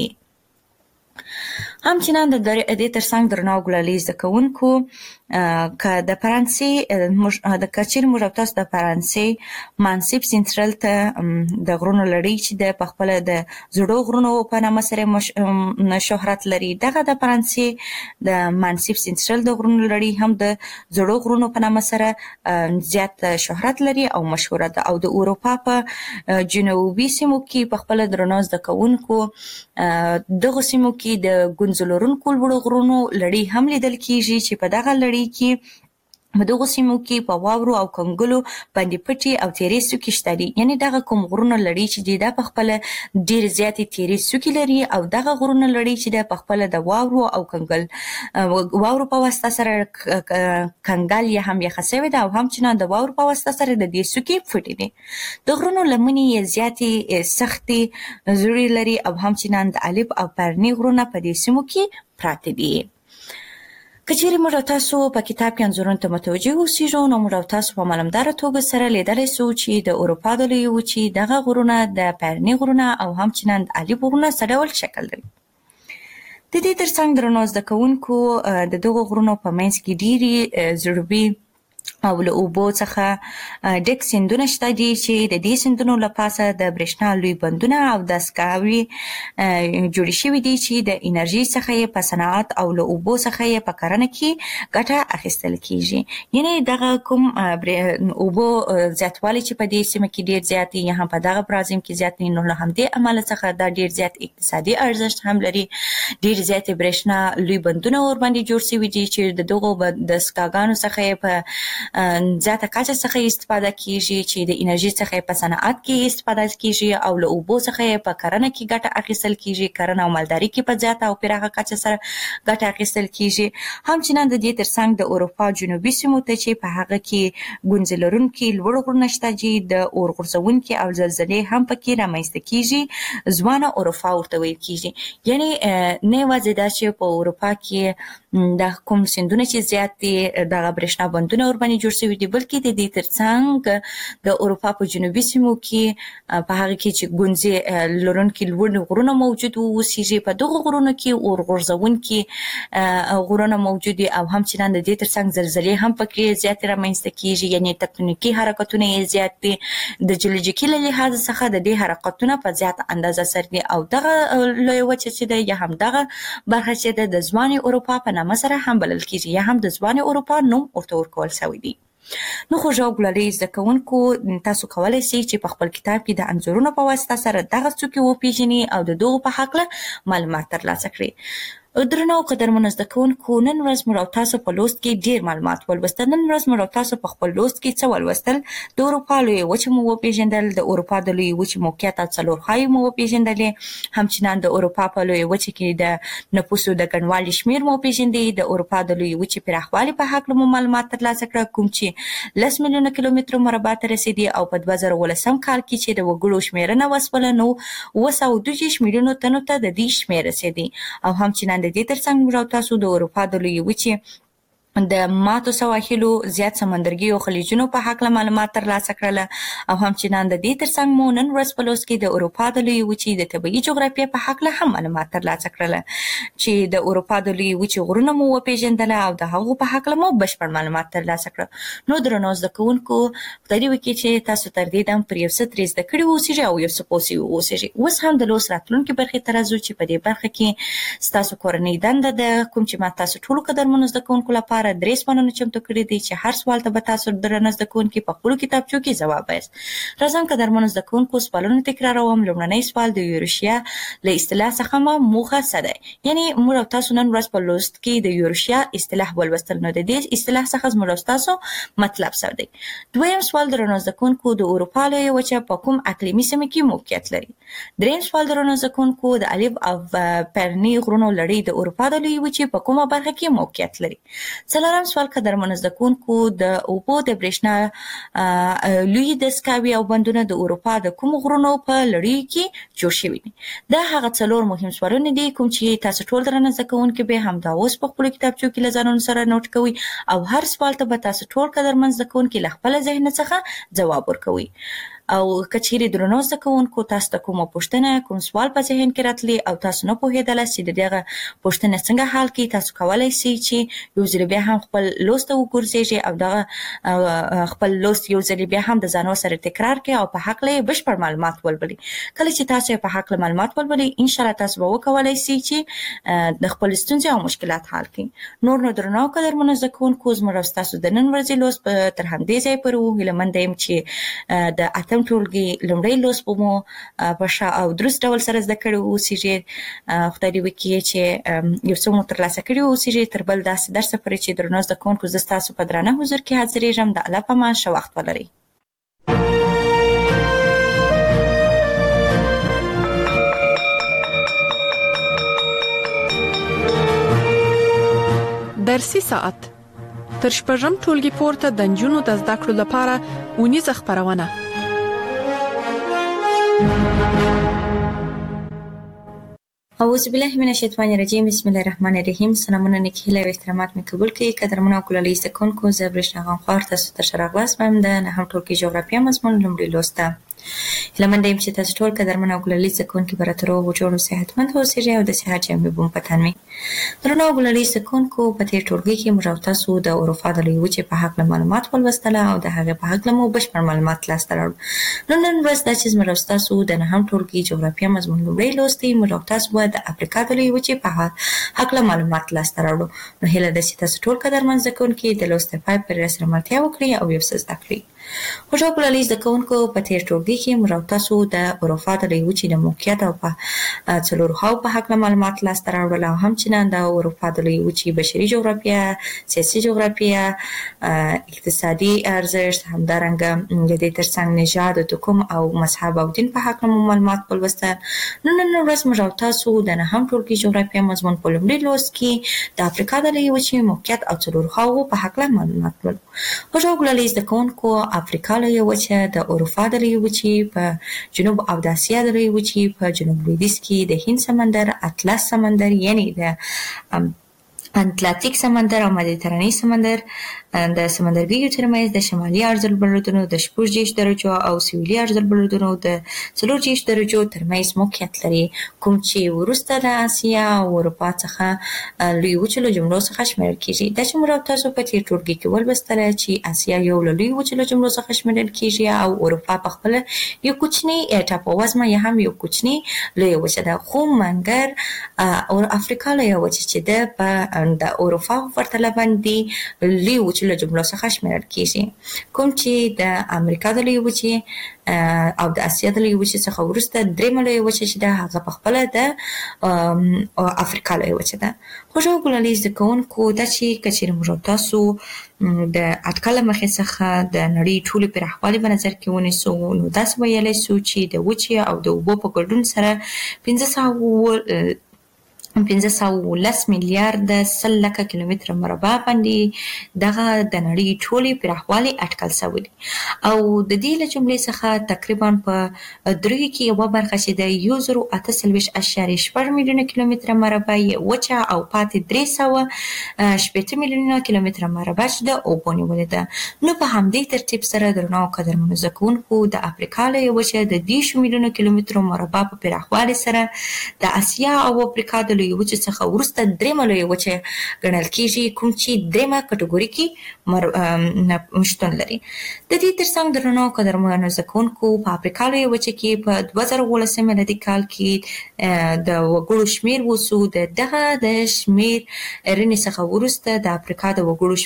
همچنان د دې ترڅنګ درنو ګلالي زده کوونکو که د فرانسې د کچیر موږ تاسو د فرانسې مانسیپ سنټرل ته د غرونو لړۍ چې د پخپله د زړو غرونو په نامه سره شهرت لري، دغه د فرانسې د مانسیپ سنټرل د غرونو لړۍ هم د زړو غرونو په نامه سره زیات شهرت لري او مشهوره ده. او د اروپا په جنوبي سیمو کې پخپله درنو زده کوونکو دغه سیمو کې د ګونځ لرونکو لوړو غرونو لړۍ هم لیدل کیږي چې په دغه لړۍ کې په دغو سیمو کې په واورو او کنګلو باندې پټي او تیرې څوکې شته دي. یعنې دغه کوم غرونه لړۍ چې دي دا پخپله ډېرې زیاتې تیرې څوکې لري او دغه غرونه لړۍ چې ده پخپله د واورو او واورو په واسطه سره کنګل یا هم یخه شوې ده او همچنان د واورو په واسطه سره د دې څوکې پټې دي. د غرونو لمنې یې زیاتې سختې زړې لري او همچنان د الپ او پرني غرونه په دې سیمو کې پراته دي. که چیرې موږ تاسو په کتاب کې انځورونو ته متوجه اوسېږو نو موږ تاسو په معلومداره توګه سره لیدلی سو چې د اروپا د لویې وچې دغه غرونه د پرني غرونه او همچنان د الپ غرونه څه ډول شکل لري. د دې ترڅنګ درنو زده کوونکو د دغو غرونو په منځ کې ډېرې زړوبي او له اوبو څخه ډک سیندونه شته دي چې د دې سیندونو له پاسه د برېښنا لوی بندونه او دستګاوې جوړې شوي دي چې د انرژي څخه یې په صنعت او له اوبو څخه یې په کرنه کې ګټه اخیستل کیږي. یعنې دغه کوم اوبو زیاتوالی چې په دې سیمه کې ډېر زیات دي یا هم په دغه برازیم کې زیات دي، نو له همدې امله څخه دا ډېر زیات اقتصادي ارزښت هم لري. ډېر زیاتې برېښنا لوی بندونه ورباندې جوړ شوي دي چې د دغو دستګاګانو څخه یې په زیاته کچه څخه استفاده کیږي چې د انرژي څخه په صنعت کې استفاده کیږي او له اوبو څخه په کرنه کې ګټه اخیستل کیږي. کرنه او مالداري کې په زیاته او پراخه کچه سره ګټه اخیستل کیږي. همچنان د دې ترڅنګ د اروپا جنوبي سیمو ته چې په هغه کې ګونځ لرونکي لوړ غرونه شته چې د اور غورځونکي او زلزلې هم پکې رامنځته کیږي، ځوانه اروپا ورته ویل کیږي. یعنې نه یوازې دا چې په اروپا کې د کوم سیندونه چې زیات دي دغه برېښنا بندونه ورباندې جوړ شوي دي، بلکې د دې ترڅنګ د اروپا په جنوبي سیمو کې په هغه کې چې ګونځې لرونکي لوړ غرونه موجود اوسېږي، په دغو غرونو کې اور غورځونکي غرونه موجود دي او همچنان د دې ترڅنګ زلزلې هم پکې زیاتې رامنځته کیږي. یعنې تکتونیکي حرکتونه یې زیات دي. د جیولوژیکي له لحاظه څخه د دې حرکتونه په زیات اندازه سره دي او دغه لویه وچه چې ده یا هم دغه برخه چې ده د ځوانې اروپا په نامه سره هم بلل کیږي یا هم د ځوانې اروپا نوم ورته ورکول شوی دی. نو خوږو ګلالي زده کوونکو تاسو کولی شئ چې په خپل کتاب کې د انځورونو په واسطه سره دغه څوکې وپېژنئ او د دغو په هکله معلومات ترلاسه کړئ. درنو قدرمنو زده کوونکو، نن ورځ موږ تاسو په لوست کې ډېر معلومات ولوستل. نن ورځ موږ تاسو په خپل لوست کې څه ولوستل؟ د اروپا لویې وچې مو وپېژندل، د اروپا د لویې وچې موقعیت او څلورخوایي مو وپېژندلې، همچنان د اروپا په لویې وچې کې د نفوسو د ګڼوالي شمېر مو وپېژندې، د اروپا د لویې وچې پراخوالي په هکله مو معلومات ترلاسه کړه، کوم چې 10 میلیونه کیلومتره مربع ته رسېدي او په 2018 کال کې چې د وګړو شمېرنه وسوله نو 232 میلیونو تنو ته د دې شمېر رسېدی. او همچنان د دې ترڅنګ موږ تاسو د اروپا د لویې وچې د ماتو سواحلو زیات سمندرګي او خلیجونو په حق معلومات ترلاسه کړل او همچنان د دې ترڅنګ مو نن ورځ په لوست کې د اروپا د لویې وچې د طبیعي جغرافیې په حق هم معلومات ترلاسه کړل چې د اروپا د لویې وچې غرونه مو وپیژندل او د هغو په حق مو بشپړ معلومات ترلاسه کړل. نو درنو زده کوونکو خدای وکړي چې تاسو تر دې دم پر یو څه ترې زده کړي اوسئ او یو څه پوه اوسئ. اوس هم د لوست راتلونکي برخې ته راځو چې په دې برخه کې ستاسو کورنۍ دنده ده کوم چې ما تاسو ټول قدرمنو زده کوونکو لپاره درې سوالونه چمتو کړي دي چې هر سوال ته به تاسو درنه زده کوونکي په خپلو کتابچو کې ځواب وایاست. راځم قدرمنو زده کوونکو سوالونه تکراروم. لومړنی سوال د یوروشیا له اصطلاح څخه موخه څه ده؟ یعنی موږ او تاسو نن ورځ په لوست کې د یوروشیا اصطلاح ولوستل، نو د دې اصطلاح څخه زموږ او تاسو مطلب څه دی؟ دویم سوال درنه زده کوونکو د اروپا لویه وچه په کوم اقلیمي سیمه کې موقعیت لري؟ دریم سوال درنه زده کوونکو د الف او پرني غرونو لړۍ د اروپا د لویې وچې په کومه برخه کې موقعیت لري؟ څلورم سوال قدرمنو زده کوونکو د اوبو د برېښنا لوی دستګاوې او بندونه د اروپا د کوم غرونو په لړۍ کې جوړ شوي دي؟ دا هغه څلور مهم سوالونه دي کوم چې تاسو ټول درنه زده کوونکي به همدا اوس په خپلو کتابچو کې له ځانونو سره نوٹ کوئ او هر سوال ته به تاسو ټول قدرمن زده کوونکي له خپل ذهن څخه ځواب ورکوئ. او کچېرې درنو زده کوونکو تاسو ته کومه پوښتنه کوم سوال په ذهن کې راتلی او تاسو نه پوهېدله چې د دغه پوښتنې څنګه حل کړئ، تاسو کولی شئ چې یو ځل بیا هم خپل لوست ته وګرځئ او دغه خپل لوست یو ځل بیا هم د ځانو سره تکرار کړئ او په هکله یې بشپړ معلومات ولولئ. کله چې تاسو یې په هکله معلومات ولولئ انشاءالله تاسو به وکولی شئ چې د خپل ستونزې او مشکلات حل کړئ. نور نو درنو قدرمنو زده کوونکو زموږ او ستاسو د نن ورځې لوست تر همدې ځایه پورې و. هیله یم چې د اتم ټولګي لومړی لوست به مو په ښه او درست ډول سره زده کړي اوسئ. خدای دې وکړي چې یو څه مو ترلاسه کړي اوسئ تر بل داسې درسه پورې چې درنو زده کوونکو زه ستاسو په درانه حضور کې حاضرېږم. د الله په امان ښه وخت ولرئ. درسي ساعت تر شپږم ټولګي پورته د نجونو د زده کړو لپاره اونیزه خپرونه. اعوذ بالله من الشیطان الرجیم. بسم الله الرحمن الرحیم. سلامونه نیکی هیله او احترامات مې قبول کړئ. قدرمنو او کلالي زده کوونکو زه برېښنا غنخوار تاسو ته ښه راغلاست وایم د نهم ټولګي جغرافیه مضمون لومړي لوست ته. هیله مننه یم چې تاسو ټول قدرمن او کلالي زده کوونکي به راته روغ جوړ او صحتمند اوسئ او د صحت جامې به مو په تن وي. درنو او کلالي زده کوونکو په تېر ټولګي کې موږ او تاسو د اروپا د لویې وچې په هکله معلومات ولوستله او د هغې په هکله مو بشپړ معلومات لاسته راوړل. نن ورځ دا چې زموږ او ستاسو د نهم ټولګي جغرافیه مضمون لومړی لوست دی، موږ او تاسو به د افریقا د لویې وچې په هکله معلومات لاسته راوړو. نو هیله ده چې تاسو ټول قدرمن زده کوونکي د لوست تر پای پورې راسره ملتیا وکړئ او یو څه زده کړئ. خوږو کلالي زده کوونکو په تېر ټولګي کې موږ او تاسو د اروپا د لویې وچې د موقعیت او په څلورو خواو په هکله معلومات لاسته راوړل او همچنان د اروپا د لویې وچې بشري جغرافیه، سیاسي جغرافیه، اقتصادي ارزښت، همدارنګه د دې ترڅنګ نژاد، توکم او مذهب او دین په هکله مو معلومات ولوستل. نن ورځ موږ او تاسو د نهم ټولګي جغرافیه مضمون په لومړي لوست کې د افریقا د لویې وچې موقعیت او څلورو خواو په هکله معلومات ولرو. خوږو کلالي زده کوونکو افریقا لویه وچه د اروپا د لویې وچې په جنوب او د اسیا د لویې وچې په جنوب لویدیځ کې د هند سمندر، اطلس سمندر یعنی د اتلانتیک سمندر او مدیترانې سمندر د سمندرګیو ترمنځ د شمالي عرضالبلدونو د 6 درجو او سویلي عرضالبلدونو د 4 درجو ترمنځ موقعیت لري، کوم چې وروسته د اسیا او اروپا څخه لوی وچو جملو څخه شمیرل کیږي. دا چې موږ تاسو په تېر ټولګي کې ولوستل چې اسیا یو له لوی وچو جملو څخه شمیرل کیږي او اروپا په خپل یو کوچنی ټاپووزمه یا هم یو کوچنی لوی وچه ده، خو منګر او افریقا لویه وچه چې ده په د اروپا په پرتله باندې لوی وچو له جملو څخه شمیرل کیږي، کوم چې د امریکا د لویې وچې او د اسیا د لویې وچې څخه وروسته درېیمه لویه وچه چې ده هغه په خپله د افریقا لویه وچه ده. خوږو کلالي زده کوونکو دا چې که چېرې موږ تاسو د اټکل له مخې څخه د نړۍ ټولې پراخوالي په نظر کې ونیسو نو داسې ویلی سو چې د وچې او د اوبو په ګډون سره 15 1510 میلیارد 100 لکه کیلومتر مربع باندې دغه د نړۍ ټولې پراخوالی اټکل شوی دی او د دې له جملې څخه تقریبا په دریو کې یوه برخه چې د 1048.8 میلیونه کیلومتر مربع وچه او پاتې 380 میلیونه کیلومتر مربع چې د اوبو نیولې ده. نو په همدې ترتیب سره درنو قدرمنو زده کوونکو د افریقا له وچه د 10 میلیونه کیلومتر مربع په پراخوالي سره د اسیا او افریقا د لوی وچې څخه وروسته درېمه لوی وچه ګڼل کیږي، کوم چې درېمه کټګوري کې شتون لري. د دې ترڅنګ درنو قدرمنو زده کوونکو په افریقا لوی وچه کې په 2019 میلادي کال کې د وګړو شمیر وسو دغه د شمیر رنې څخه وروسته د افریقا د وګړو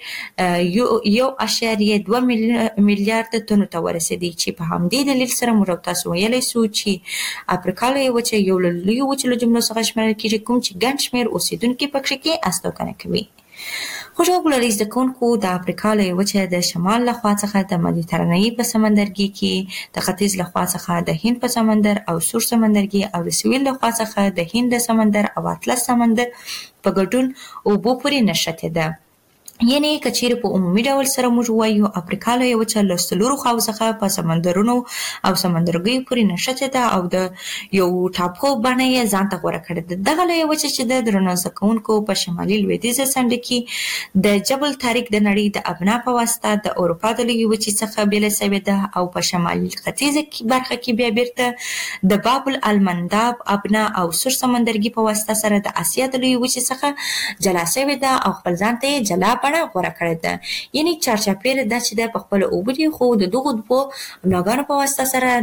شمیر 1.2 میلیارد تنو ته ورسېدی چې په همدې دلیل سره موږ تاسو ویلی سو چې افریقا لوی وچه یو له لویو وچو له جملو څخه شمېرل کیږي، کوم چې ګڼ شمېر اوسېدونکي پکې کې استوګنه کوي. خوږو ګلالي زده کوونکو د افریقا لویه وچه د شمال لخوا څخه د مدیترانې په سمندرګي کې، د ختیځ لخوا څخه د هند په سمندر او سور سمندرګي او د سویل لخوا څخه د هند سمندر او اطلس سمندر په ګډون اوبو پورې نښتې ده. یعنی کچیر په عمومي ډول سره موږ وایو افریقا لویه وچه له څلورو خواو څخه په سمندرونو او سمندرګیو پورې نښتې ده او د یو ټاپو بڼه یې ځان ته غوره کړې ده. دغه لویه وچه چې د درنو زده کوونکو په شمالي لویدیځه څنډه کې د جبل طارق د نړۍ د ابنا په واسطه د اروپا د لویې وچې څخه بیله شوې ده او په شمالي ختیځه برخه کې بیا بیرته د باب المنداب ابنا او سور سمندرګي په واسطه سره د اسیا د لویې وچې څخه جلا شوې ده او خپل ځان ته جلا غوره کړې ده. یعنی چارچاپیره ده چې د خپل اوبو دی خو د دغو دوو بلاګانو په واسطه سره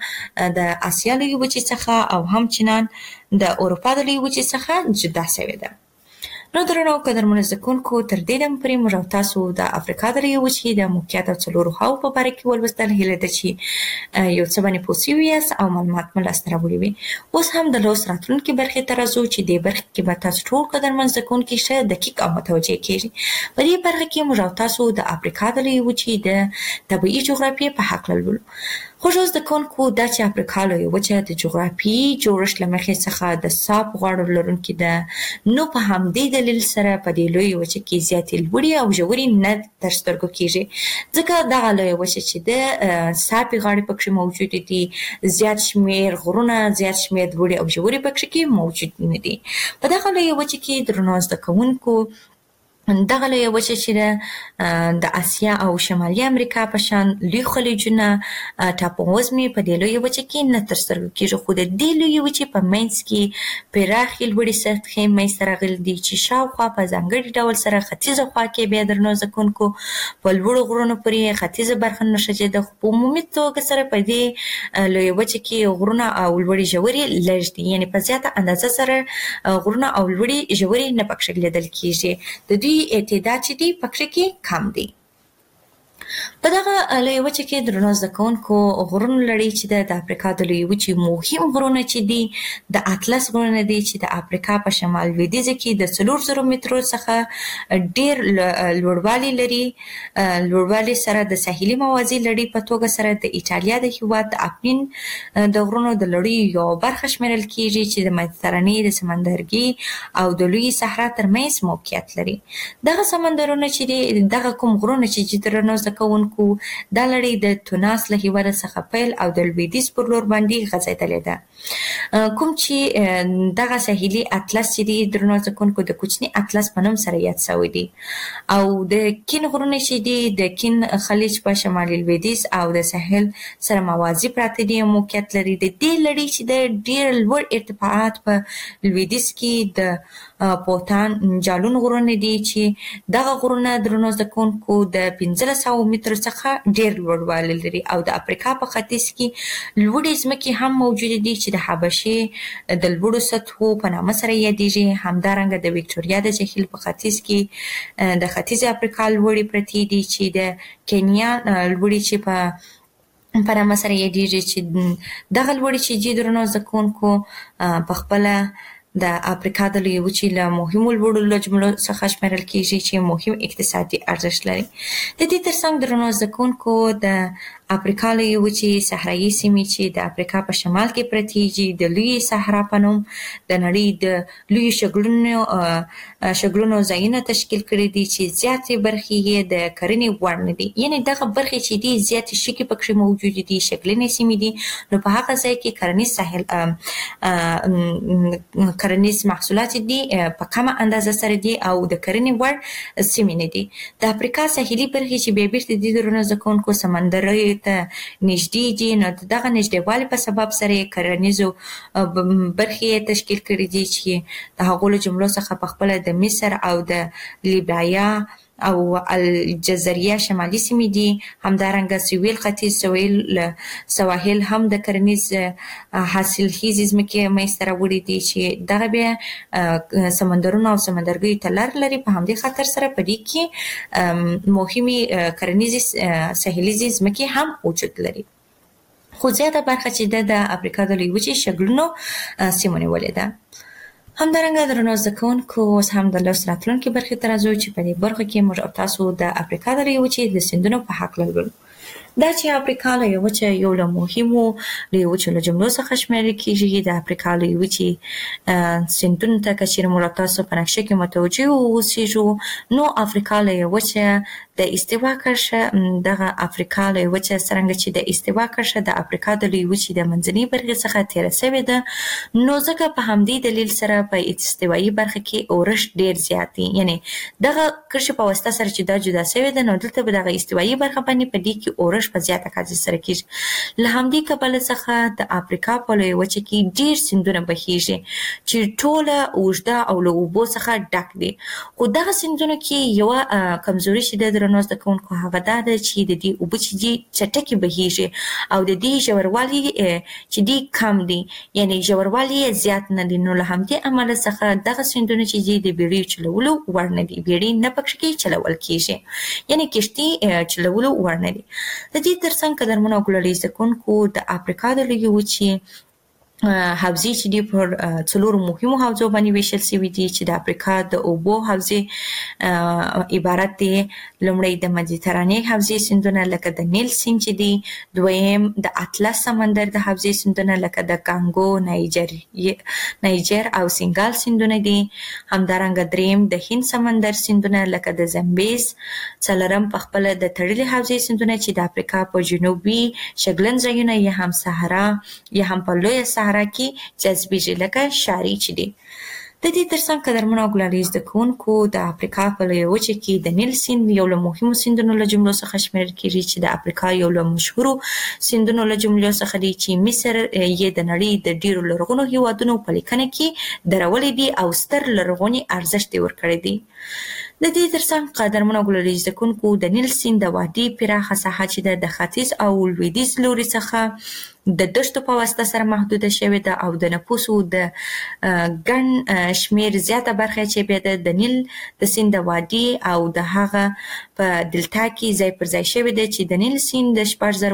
د اسیا لویې وچې څخه او همچنان د اروپا د لویې وچې څخه جدا شوې ده. نو درنو قدرمنو زده کوونکو تر دې دمه پورې موږ تاسو د افریقا د لویې وچې د موقعیت او څلورو خواو په باره کې ولوستل. هیله ده چې یو څه باندې پوه شوي یاست او معلومات مو لاسته راوړي وي. اوس هم د لوست راتلونکې برخې ته راځو چې دې برخې کې به تاسو ټول قدرمن زده کوونکي ښه دقیق او متوجه کیږي. په دې برخه کې موږ تاسو د افریقا د لویې وچې د طبیعي جغرافیې په هکله لولو. خوږو زده کوونکو دا چې افریقا لویه وچه د جغرافیایي جوړښت له مخې څخه د صاف غاړو لرونکې ده، نو په همدې دلیل سره په دې لویه وچه کې زیاتې لوړې او ژورې نه تر سترګو کیږي، ځکه دغه لویه وچه چې ده صافې غاړې پکې موجودې دي، زیات شمېر غرونه، زیات شمېر لوړې او ژورې پکې کې موجود نه دي. په دغه لویه وچه کې درنو زده کوونکو دغه لویه وچه چې ده د اسیا او شمالي امریکا په شان لوی خلیجونه ټاپووزمې په دې لویه وچه کې نه تر سترګو کیږي، خو د دې لویې وچې په منځ کې پراخې لوړې سطحې منځته راغلي دي چې شاوخوا په ځانګړي ډول سره ختیځه خوا کې بیا درنو زده کوونکو په لوړو غرونو پورې ختیځه برخه نښتې ده، خو په عمومي توګه سره په دې لویه وچه کې غرونه او لوړې ژورې لږ دي، یعنې په زیاته اندازه سره غرونه او لوړې ژورې نه پکې لیدل کیږي. د دوی اعتداد چې دی پکې کې کم دی. په دغه لویه وچه کې درنو زده کوونکو غرونو لړۍ چې ده د افریقا د لویې وچې مهم غرونه چې دي د اطلس غرونه دي چې د افریقا په شمال لویدیځه کې د 4000 مترو څخه ډېر لوړوالی لري. لوړوالي سره د ساحلي موازي لړۍ په توګه سره د ایټالیا د هېواد د اپنین د غرونو د لړۍ یو برخه شمیرل کیږي چې د مدیترانې د سمندرګي او د لویې صحرا ترمنځ موقعیت لري. دغه سمندرونه چې دي دغه کوم غرونه چې درنو زده کوونکو دا لړۍ د تونس له هېواده څخه پیل او د لویدیځ پر لور باندې غځېدلې ده، کوم چې دغه ساحلي اطلس چې دي درنو زده کوونکو د کوچني اطلس په نوم سره یاد شوی دي، او د کین غرونه چې دي د کین خلیج په شمالي لویدیځ او د ساحل سره موازي پراته دي موقعیت لري. د دې لړۍ چې د ډېر لوړ ارتفاعات په لویدیځ کې د پوتان جالون غرونه دي چې دغه غرونه درنو زده کوونکو د 1500 مترو څخه ډېر لوړوالی لري، او د افریقا په ختیځ کې لوړې ځمکې هم موجودې دي چې د حبشې د لوړو سطحو په نامه سره یادېږي. همدارنګه د ویکټوریا د جهیل په ختیځ کې د ختیځې افریقا لوړې پرتې دي چې د کینیا لوړې چې په نامه سره یادېږي، چې دغه لوړې چې دي درنو زده کوونکو په خپله د افریقا د لویې وچې له مهمو لوړو له جملو څخه شمیرل کیږي چې مهم اقتصادي ارزښت لري. د دې ترڅنګ درنو زده کوونکو د افریقا لویې وچې صحرایي سیمې چې د افریقا په شمال کې پرتې دي د لویې صحرا په نوم د نړۍ د لویو شګلونو ځایونه تشکیل کړي دي چې زیاتې برخې یې د کرنې وړ نه دي. یعنې دغه برخې چې دي زیاتې شګې پکې موجودې دي، شګلنې سیمې دي، نو په هغه ځای کې کرنیز محصولات دي په کمه اندازه سره دي او د کرنې وړ سیمې نه دي. د افریقا ساحلي برخې چې بیا بیرته دي درنو زده کوونکو سمندري ته نږدې دي، نو دغه نږدېوالي په سبب سره یې کرنیزو برخې تشکیل کړي دي چې د هغو له جملو څخه په خپله د مصر او د لیبریا او الجزریه شمالي سیمې دي. همدارنګه سویل ختیځ سواحل هم د کرنیز حاصلخیزې ځمکې منځته راوړي دي چې دغه بیا سمندرونه او سمندرګیو ته لار لري. په همدې خاطر سره په دې کې مهمې کرنیزې ساحلیزې ځمکې هم وجود لري. خو زیاته برخه چې د افریقا د لویې وچې شګلنو سیمو نیولې ده. همدارنګه درنو زده کوونکو اوس هم د لوست راتلونکې برخې ته راځو چې په دې برخه کې موږ او تاسو د افریقا د لویې وچې د سیندونو په هکله لولو. دا چې افریقا لویې وچه یو له مهمو لویې وچو له جملو څخه شمیرل کېږي. د افریقا لویې وچې سیندونو ته که چیرې موږ او تاسو په نقشه کې متوجه واوسېږو، نو افریقا لویې وچه د استوا کرښه، دغه افریقا لویې وچه څرنګه چې د استوا کرښه د افریقا د لویې وچې د منځنۍ برخې څخه تېره شوې ده، نو ځکه په همدې دلیل سره په استوایي برخه کې اورښت ډېر زیات دی. یعنې دغه کرښې په واسطه سره چې دا جدا شوې ده، نو دلته به دغه استوایي برخه باندې په دې کې اورښت په زیاته کچه سره کېږي. له همدې کبله څخه د افریقا په لویې وچه کې ډېر سیندونه بهیږي چې ټوله اوږده او له اوبو څخه ډک دي. خو دغه سیندونو کې یوه کمزوري چې ده درنو زده کوونکو هغه دا ده چې د دې اوبه چې دي چټکې بهیږي او د دې ژوروالی چې دي کم دي، یعنې ژوروالی یې زیات نه دي. نو له همدې امله څخه دغه سیندونه چې دي د بیړیو چلولو وړ نه دي، بیړۍ نه پکې چلول کېږي، یعنې کشتۍ چلولو وړ نه دي. د دې ترڅنګ قدرمنو او ګلالي زده کوونکو د افریقا د لویې وچې حوزې چې دي پر څلورو مهمو حوزو باندې ویشل شوي دي چې د افریقا د اوبو حوزې عبارت دي. لومړی د مدیترانې حوزې سیندونه لکه د نیل سیند چې دي، دویم د اطلس سمندر د حوزې سیندونه لکه د کانګو، نایجر او سینګال سیندونه دي. همدارنګه دریم د هند سمندر سیندونه لکه د زمبیز. څلورم په خپله د تړلې حوزې سیندونه چې د افریقا په جنوبي شګلن ځایونه یا هم صحرا یا هم په لویه صحرا کې جذبیږي لکه شاري چې دي. د دې ترڅنګ قدرمنو او ګلالي زده کوونکو د افریقا په لویه وچه کې د نیل سیند یو له مهمو سیندونو له جملو څخه شمیرل کېږي چې د افریقا یو له مشهورو سیندونو له جملو څخه دی چې مصر یې د نړۍ د ډېرو لرغونو هېوادونو په لیکنه کې درولې دي او ستر لرغوني ارزښت یې ورکړی دی. د دې ترڅنګ قدرمنو او ګلالي زده کوونکو د نیل سیند د وادي پراخه ساحه چې د ختیځ او لویدیځ لوري څخه د دښتو په واسطه سره محدوده شوې ده او د نفوسو د ګڼ شمېر زیاته برخه چې بیا د نیل د سیند د وادي او د هغه په دلتا کې ځای پر ځای شوې ده چې د نیل سیند د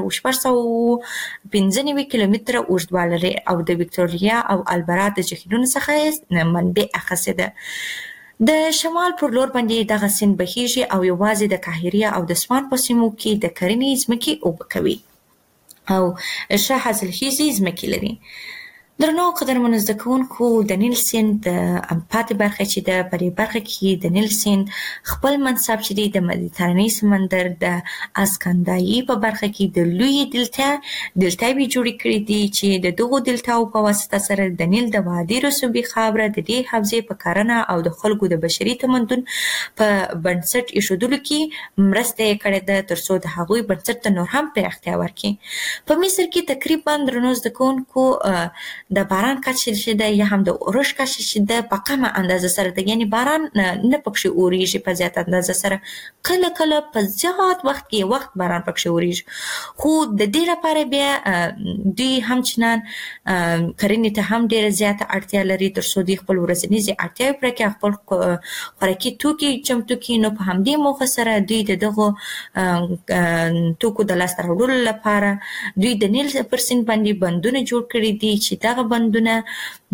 6695 کیلومتره اوږدوالی لري او د ویکټوریا او البرا د جهیلونو څخه منبع اخیستې ده. د شمال پر لور باندې دغه سیند بهیږي او یوازې د قاهره او د سوان په سیمو کې د کرنې ځمکې اوبه کوي او ښه حاصلخیزې ځمکې لري. درنو قدرمنو زده کوونکو د نیل سیند د پاتې برخه چې ده په دې برخه کې د نیل سیند خپل منصب چې دی د مدیترانې سمندر د اسکندایي په برخه کې د لویې دلتاوې جوړې کړي دي چې د دغو دلتاو په واسطه سره د نیل د وادي رسوبي خاوره د دې حوزې په کرنه او د خلکو د بشري تمدن په بنسټ ایښودلو کې مرسته یې کړې ده ترڅو د هغوی بنسټ ته نور هم پراختیا ورکړي. په مصر کې تقریبا درنو زده کوونکو د باران کچه چې ده یا هم د اورښت کچه چې ده په کمه اندازه سره ده، یعنې باران نه پکښې اورېږي په زیات اندازه سره، کله کله په زیات وخت کې وخت باران پکښې اورېږي. خو د دې لپاره بیا دوی همچنان کرنې ته هم ډېره زیاته اړتیا لري ترڅو دوی خپل ورځنیزې اړتیاوې پوره کړي، خپل خوراکي توکي چمتو کړي. نو په همدې موخه سره دوی د دغو توکو د لاسته راوړلو لپاره دوی د نیل پر سیند باندې بندونه جوړ کړي دي چې دغه بندونه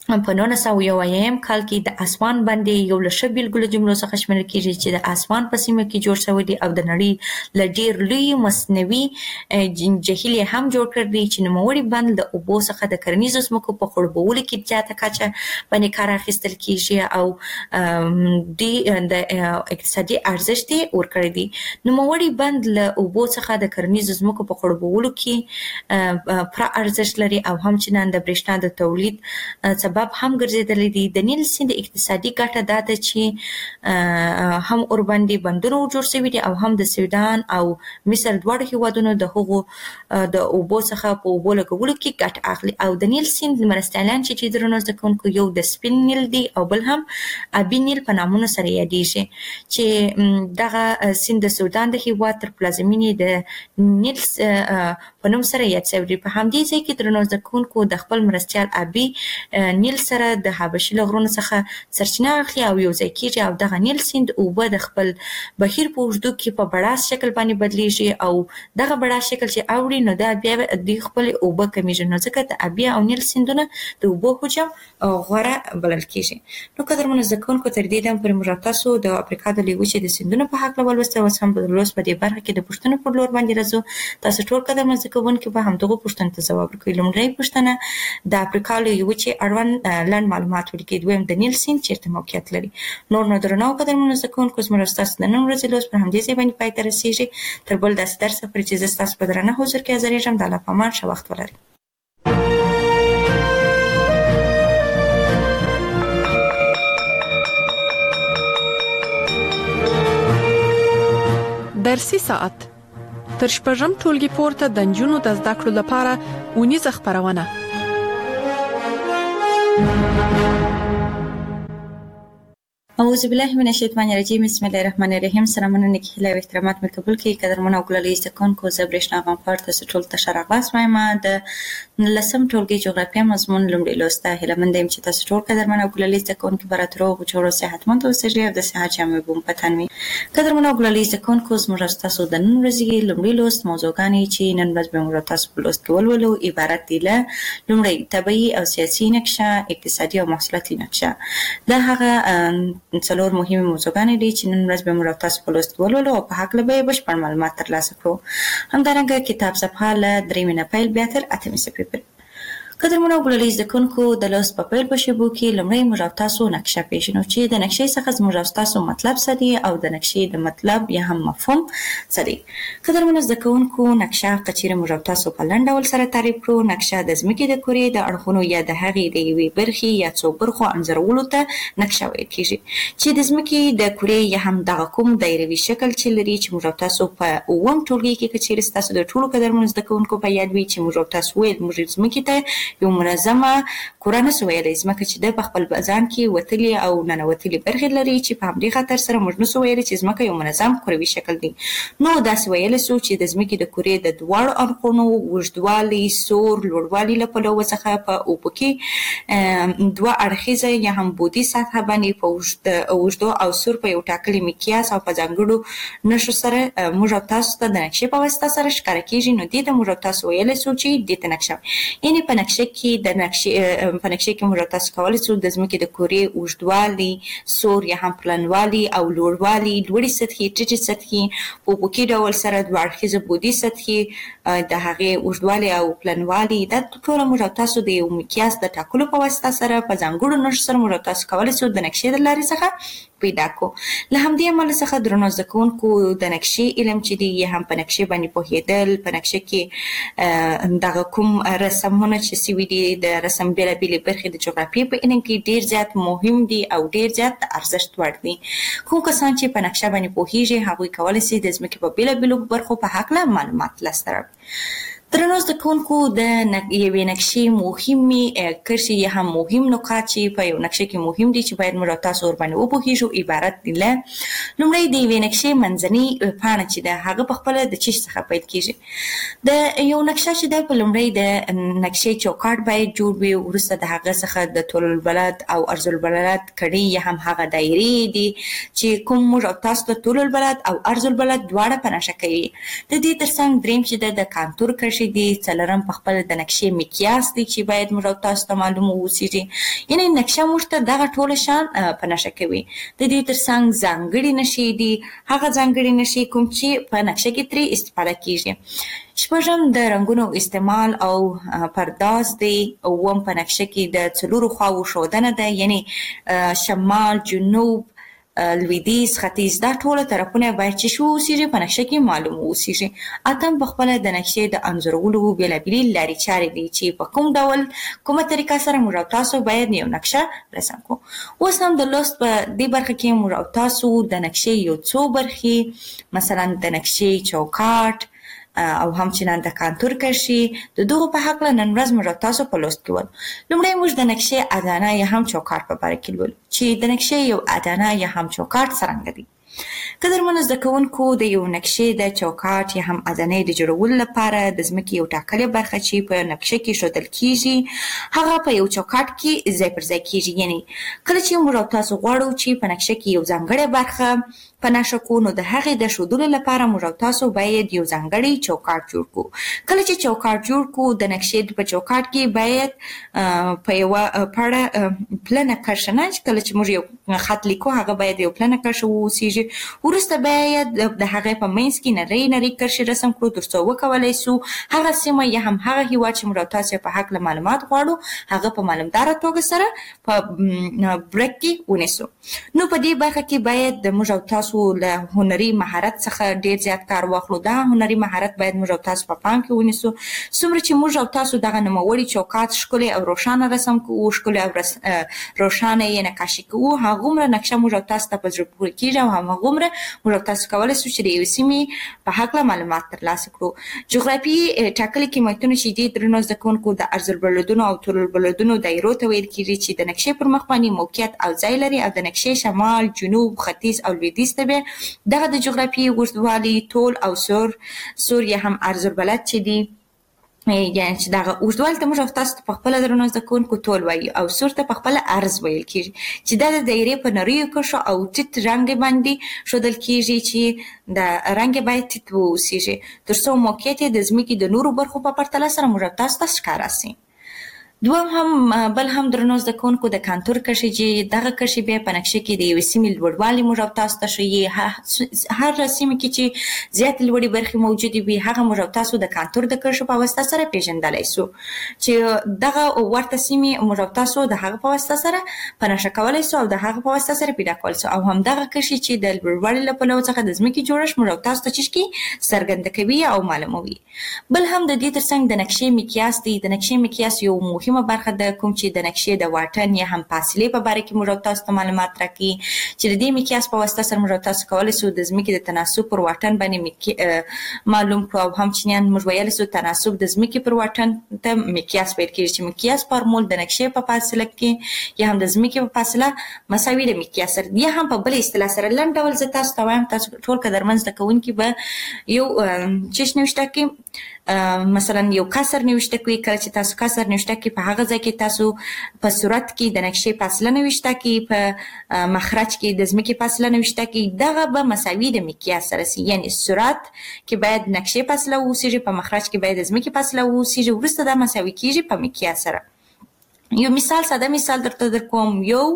په 1901 کال کې د اسوان باندې یو له شبیل جملو څخه شمیرل کیږي چې د اسوان په سیمه کې جوړ شوی دی او د نړۍ له ډیر لوی مصنوعي جهیل هم جوړ کړ دی چې نوموړي بند د اوبو څخه د کرنیزو ځمکو په خړوبولو کې زیاته کچه باندې کار اخیستل کیږي او د اقتصادي ارزښت ورکړی دی. نوموړي بند له اوبو څخه د کرنیزو ځمکو په خړوبولو کې پر ارزښت لري او هم چې نن د برېښنا د تولید سبب هم ګرځیدلی دی. د نیل سیند اقتصادي ګټه دا ده چې هم اوربندي بندونه جوړ شوي دي او هم د سودان او مصر دواړو هیوادونو د هغو د اوبو څخه په اوبو لګولو کې ګټه اخلي او د نیل سیند مرستیالان چې درنو زده کوونکو یو د سپین نیل دی او بل هم ابي نیل په نامونو سره یادېږي چې دغه سیند د سودان د هیواد تر پلازمینې د نیل په نوم سره یاد شوی دی. په همدې ځای کې درنو زده کوونکو د خپل مرستیال ابي نیل سره د حبشي له غرونو څخه سرچینه اخلي او یو ځای کېږي او دغه نیل سیند اوبه د خپل بهیر په اوږدو کې په بړاس شکل باندې بدلیږي او دغه بړاس شکل چې اوړي نو دا بیا د خپل اوبه کمیږي نو ځکه د ابي او نیل سیندونه د اوبو حجم غوره بلل کېږي. نو قدرمنو زده کوونکو تر دې دم پر موږ تاسو د افریقا د لویې وچې د سیندونو په هکله ولوسته. اوس هم په لوست په دې برخه کې د پوښتنو پر لور باندې راځو. تاسو ټول قدرمن زده کوونکي به همدغه پوښتنو ته ځواب ورکړئ. لومړی پوښتنه د افریقا لویې وچې اړوند لنډ معلومات ولیکئ. دویم د نیل سیند چیرته موقعیت لري. نور نو درنو قدرمنو زده کوونکو زموږ ستاسو د نن ورځې لوست پر همدې ځای باندې پای ته رسیږي. تر بل داسې درسه پورې چې زه ستاسو په درنه حضور کې حاضرېږم د الله په امان ښه وخت ولرئ. درسي ساعت تر شپږم ټولګي پورته د نجونو د زده کړو لپاره اونیزه خپرونه. اعوذ بالله من الشیطان الرجیم. بسم الله الرحمن الرحیم. سلامونه کې هله او احترامات مې قبول کړئ. قدرمن او ګلالي زده کوونکو زه برېښنا غنپار تاسو ټول ته ښه راغلاست وایم. د 19م ټولګي جغرافیه مضمون لومړی لوست ته هیله مند یم چې تاسو ټول قدرمن او ګلالي زده کوونکي به راته روغ جوړ او صحتمند اوسئ او د صحت جامې به مو په تن وي. قدرمن او ګلالي زده کوونکو زموږ ستاسو د نن ورځې لومړی لوست موضوعګانې چې نن ورځ به موږ تاسو په لوست کې ولولو عبارت دي له لومړی طبیعي او سیاسي نقشه، اقتصادي او محصولاتي نقشه. دا هغه څلور مهمه موضوعګانې دي چې نن ورځ به موږ تاسو په لوست ولولو او په هکله به بشپړ معلومات ترلاسه کړو. همدارنګه کتاب صفحه له 3 نه پیل بیا تر 8 صفحې پورې. قدرمنو ګلالي زده کوونکو د لوست په پیل په شیبو کې لومړی موږ تاسو نقشه پیژنو چې د نقشې څخه زموږ تاسو مطلب څه دی او د نقشې د مطلب یا هم مفهوم څه دی. قدرمنو زده کوونکو نقشه کچېرې موږ تاسو په لنډ ډول سره تعریف کړو. نقشه د ځمکې د کرې د اړخونو یا د هغې د یوې برخې یا څو برخو انځورولو ته نقشه ویل کېږي چې د ځمکې د کرې یا هم دغه کوم دایروي شکل چې لري چې موږ تاسو په 9م ټولګي کې کچېرې ستاسو د ټولو قدرمنو زده کوونکو په یاد وي چې موږ تاسو ویل موږ ځمکې ته یو منظمه کورنه نسو ویلی ځمکه چې د په خپل ځان کې وتلي او ننوتلي برخې لري چې په همدې خاطر سره موږ نسو ویلی چې ځمکه یو منظم کروي شکل دی. نو داسې ویلی سو چې د ځمکې د کرې د دواړو اړخونو اوږدوالي، سور، لوړوالي له پلوه څخه په اوبو کې دوه اړخیزه یا هم بودي سطحه باندې په اوږدو او سور په یو ټاکلي مقیاس او په ځانګړو نښو سره موږ تاسو ته د نقشې په واسطه سره ښکاره کېږي. نو دې ته موږ تاسو ویلی سو چې دې ته نقشه یعنې په نقشه کې د په نقشې کې موږ تاسو کولی شو د ځمکې د کرې اوږدوالي، سور یا هم پلنوالي او لوړوالي، لوړې سطحې، ټیټې سطحې، په افقي ډول سره دوه اړخیزه بودي سطحې، د هغې اوږدوالي او پلنوالي، دا ټوله موږ تاسو د یو مقیاس د ټاکلو په واسطه سره په ځانګړو نښو سره موږ تاسو کولی شو د نقشې د لارې څخه پیدا کو. له همدې امله څخه درنو زده کوونکو د نقشې علم چې دی یا هم په نقشې باندې پوهېدل، په نقشې کې دغه کوم رسمونه چې سوي دي د رسم بېلابېلې برخې د جغرافیې په علم کې ډېر زیات مهم دي او ډېر زیات ارزښت وړ دي. کوم کسان چې په نقشه باندې پوهېږي هغوی کولی شي د ځمکې په بېلابېلو برخو په هکله معلومات لاسته راوړي. درنو زده کوونکو د یوې نقشې مهمې کرښې یا هم مهم نقاط چې په یو نقشه کې مهم دي چې باید موږ تاسو ورباندې وپوهېږو عبارت دي له لومړی د یوې نقشې منځنۍ پاڼه چې ده هغه په خپله د چیش څخه پیل کېږي. د یو نقشه چې ده په لومړی د نقشې چوکاټ باید جوړ وي، وروسته د هغه څخه د طول البلد او عرض البلد کړۍ یا هم هغه دایرې دي چې کوم موږ تاسو ته طول البلد او عرض البلد دواړه په نښه کوي. د دې ترڅنګ دریم چې ده د کانتور کرښې کشي دي، څلورم په خپل د نقشې مقیاس دی چې باید موږ او تاسو ته معلوم اوسېږي. یعنی نقشه موږ ته دغه ټول شان په نښه کوي. د دې ترڅنګ ځانګړي نښې دي، هغه ځانګړي نښې کوم چې په نقشه کې ترې استفاده کیږي. شپږم د رنګونو استعمال او پرداز دی. اووم په نقشه کې د څلورو خواوو ښودنه ده، یعنی شمال، جنوب، لویدیځ، ختیځ، دا ټول طرفونه باید چې شو اوسېږي په نقشه کې معلوم اوسېږي. اتم په خپله د نقشې د انځورولو بېلابېلې لارې چارې دي چې په کوم ډول کومه طریقه سره موږ او تاسو باید یو نقشه رسم کړو. اوس هم د لوست په دې برخه کې موږ او تاسو د نقشې یو څو برخې، مثلا د نقشې چوکاټ او همچنان د کانتور کرښې، د دغو په هکله نن ورځ موږ تاسو په لوست کې ولولو. لومړی موږ د نقشې ادانه یا هم چوکاټ په باره کې لولو چې د نقشې یو ادانه یا هم چوکاټ څرنګه دی. قدرمنو زده کوونکو، د یو نقشې د چوکاټ یا هم ادانې د جوړولو لپاره د ځمکې یو ټاکلې برخه چې په نقشه کې ښودل کیږي هغه په یو چوکاټ کې ځای پر ځای کیږي. یعنی کله چې موږ او تاسو غواړو چې په نقشه کې یو ځانګړې برخه په نښه کړو، نو د هغې د ښودلو لپاره موږ او تاسو باید یو ځانګړی چوکاټ جوړ کړو. کله چې چوکاټ جوړ کړو، د نقشې په چوکاټ کې باید په یوه پړه پلنه کرښه نه، کله چې موږ یو خط لیکو هغه باید یو پلنه کرښه واوسېږي. وروسته باید د هغې په منځ کې نرۍ نرۍ کرښې رسم کړو تر څو وکولی سو هغه سیمه یا هم هغه هېواد چې موږ او تاسو په هکله معلومات غواړو هغه په معلومداره توګه سره په برک کې ونیسو. نو په دې برخه کې باید د موږ او تاسو له هنري مهارت څخه ډیر زیات کار واخلو. دا هنري مهارت باید موږ او تاسو په پام کې ونیسو. څومره چې موږ او تاسو دغه نوموړي چوکاټ ښکلی او روښانه رسم کوو، ښکلی او روښانه یې نقاشي کوو، هغومره نقشه موږ او تاسو ته په زړه پورې کېږي او هماغومره موږ او تاسو کولی سو چې د یوې سیمې په هکله معلومات ترلاسه کړو. جغرافیې ټاکلي قیمتونه چې دي درنو زده کوونکو د عرضالبلدونو او طولالبلدونو دایرو ته ویل کېږي چې د نقشې پر مخ باندې موقعیت او ځای لري او د نقشې شمال، جنوب، ختیځ او لویدیځ ته دغه د جغرافیې اوږدوالی، طول او سور یا هم عرضالبلد چې دي، یعنې چې دغه اوږدوالي ته موږ او تاسو ته په خپله درنو زده کوونکو طول وایي او سور ته په خپله عرض ویل کېږي چې دا د دایرې په نریو کرښو او ټیټ رنګ باندې ښودل کېږي چې د رنګ باید ټیټ واوسېږي تر څو موقعیت یې د ځمکې د نورو برخو په پرتله سره موږ او تاسو ته ښکاره سي. بل هم درنو زده کوونکو د کانتور کرښې چې دغه کرښې بیا په نقشه کې د یوې سیمې لوړوالی موږ او تاسو ته ښیي. هر سیمه کې چې زیاتې لوړې برخې موجودې وي هغه موږ او تاسو د کانتور د کرښو په واسطه سره پیژندلی سو چې دغه ورته سیمې موږ او تاسو د هغه په واسطه سره په نښه کولی سو او د هغه په واسطه سره پیدا کولی سو او همدغه کرښې چې د لوړوالي له پلوه څخه د ځمکې جوړښت موږ او تاسو ته چې څرګنده کوي او معلوموي. بل هم د دې ترڅنګ د نقشې مقیاس دی. د نقشې مقیاس یو مهم برخه ده کوم چې د نقشې د واټن یا هم فاصلې په باره کې موږ او تاسو ته معلومات راکوي چې د دې مقیاس په واسطه سره موږ او تاسو کولی سو د ځمکې د تناسب پر واټن باندې معلوم کړو او همچنان موږ ویلی سو تناسب د ځمکې پر واټن ته مقیاس ویل کېږي چې مقیاس فارمول د نقشې په فاصله کې یا هم د ځمکې په فاصله مساوي د مقیاس سره یا هم په بل اصطلاح سره لنډ ډول زه تاسو ته وایم تاسو ټول قدرمن زده کوونکي به یو چیش نوشته کړي مثلا یو کسر نوشته کوي. کله چې تاسو کسر نوشته کوي په هغه ځای کې تاسو په صورت کې د نقشې فاصله نوشته کوي، په مخرج کې د ځمکې فاصله نوشته کوي، دغه به مساوي د مقیاس سره سي. یعنی صورت کې باید نقشې فاصله واوسېږي، په مخرج کې باید د ځمکې فاصله واوسېږي، وروسته دا مساوي کېږي په مقیاس سره. یو مثال ساده مثال درته در کوم.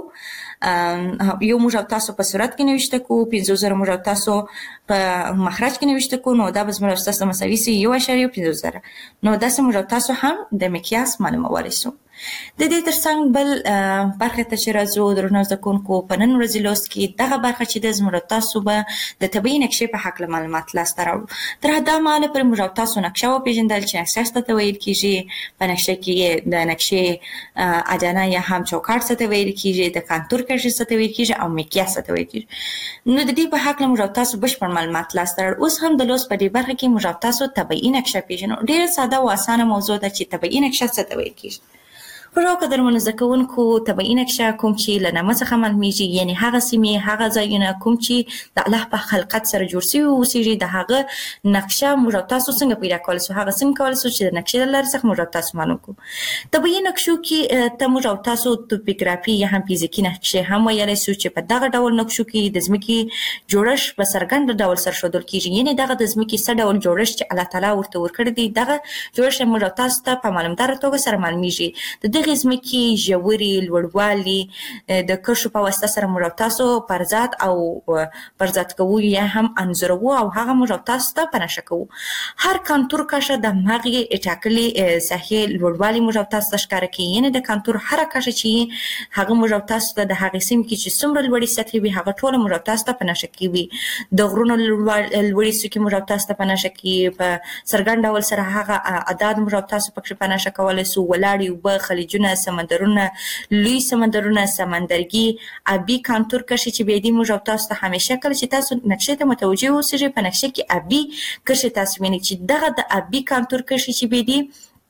یو موږ او تاسو په صورت کې نوشته کوو، 50,000 موږ او تاسو په مخرج کې نوشته کوو، نو دا به زموږ او ستاسو مساوي سي 1.50,000. نو داسې موږ او تاسو هم د مقیاس معلومولی سو. د دې ترڅنګ بل برخې ته چې راځو درنو زده کوونکو، په نن ورځې لوست کې دغه برخه چې ده زموږ او تاسو به د طبیعي نقشې په هکله معلومات لاسته راوړو. تر دا مهاله پورې موږ او تاسو نقشه وپېژندل چې نقشه څه ته ویل کېږي، په نقشه کې د نقشې ادانه یا هم چوکاټ څه ته ویل کېږي، د کانتور کرښې څه ته ویل کېږي او مقیاس څه ته ویل کېږي. نو د دې په هکله موږ او تاسو بشپړ معلومات لاسته راوړو. اوس هم د لوست په دې برخه کې موږ او تاسو طبیعي نقشه پېژنو. ډېره ساده او اسانه موضوع ده چې طبیعي نقشه څه ته ویل کېږي. خو قدرمنو زده کوونکو طبیعي نقشه کوم چې له نامه څخه معلومیږي، یعنې هغه سیمې هغه ځایونه کوم چې د الله په خلقت سره جوړ سوي اوسېږي، د هغه نقشه موږ او تاسو څنګه پیدا کولی سو، هغه څنګه کولی سو چې د نقشې له لارې څخه موږ او تاسو معلوم کړو. طبیعي نقشو کې ته موږ او تاسو توپوګرافي یا هم فزیکي نقشې هم ویلی سو چې په دغه ډول نقشو کې د ځمکې جوړښت په څرګند ډول سرښودل کېږي، یعنې دغه د ځمکې څه ډول جوړښت چې الله تعالی ورته ورکړی دی، دغه جوړښت موږ او تاسو ته په معلومداره توګه سره معلومیږي. د دغې ځمکې ژورې، لوړوالي د کرښو په واسطه سره موږ او تاسو پرځات او پرځات کوو یا هم انځوروو او هغه موږ او تاسو ته په نښه کوو. هر کانتور کرښه د همغې ټاکلې ساحې لوړوالي موږ او تاسو ته ښکاره کوي، یعنې د کانتور هره کرښه چې هغه موږ او تاسو ته د هغې سیمې کې چې څومره لوړې سطحې وي هغه ټوله موږ او تاسو ته په نښه کوي. د غرونو لوړې څوکې موږ او تاسو ته په نښه کوي، په څرګند ډول سره هغه اعداد موږ او تاسو پکې په نښه کولی سو. ولاړې اوبه، خلیجونه، سمندرونه، لوی سمندرونه، سمندرګي، ابي کانتور کرښې چې بیا دي موږ او تاسو ته همیشه کله چې تاسو نقشې ته متوجه اوسېږئ په نقشې کې ابي کرښې تاسو وینئ چې دغه د ابي کانتور کرښې چې بیا دي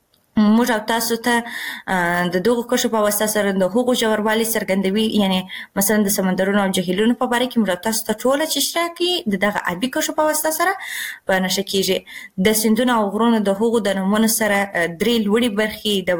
موږ او تاسو ته د دغو کرښو په واسطه سره د هغو ژوروالی څرګندوي، یعنې مثلا د سمندرونو او جهیلونو په باره کې موږ او تاسو ته ټوله چې اشتراکي د دغه ابي کرښو په واسطه سره په نښه کېږي. د سیندونو او غرونو د هغو د نومونو سره درې لوړې برخې د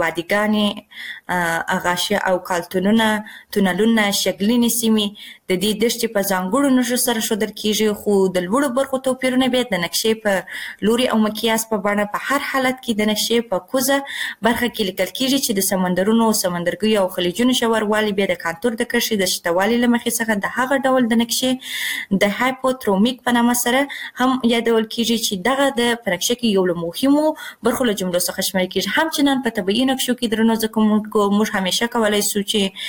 وادیګانې، غاشیه او کالتونونه، تونلونه، شګلینې سیمې د دې دښتې په ځانګړو نښو سره ښودل کېږي، خو د لوړو برخو توپیرونه بیا د نقشې په لوري او مقیاس په بڼه په هر حالت کې د نقشې په کوزه برخه کې لیکل کېږي چې د سمندرونو، سمندرګیو او خلیجونو ژوروالی بیا د کانتور د کرښې د شتوالي له مخې څخه د هغه ډول د نقشې د هایپوترومیک په نامه سره هم یادول کېږي چې دغه د په نقشه کې یو له مهمو برخو له جملو څخه شمیرل کېږي. همچنان په طبیعي نقشو کې درنو زده کوونکو موږ همیشه کولی سو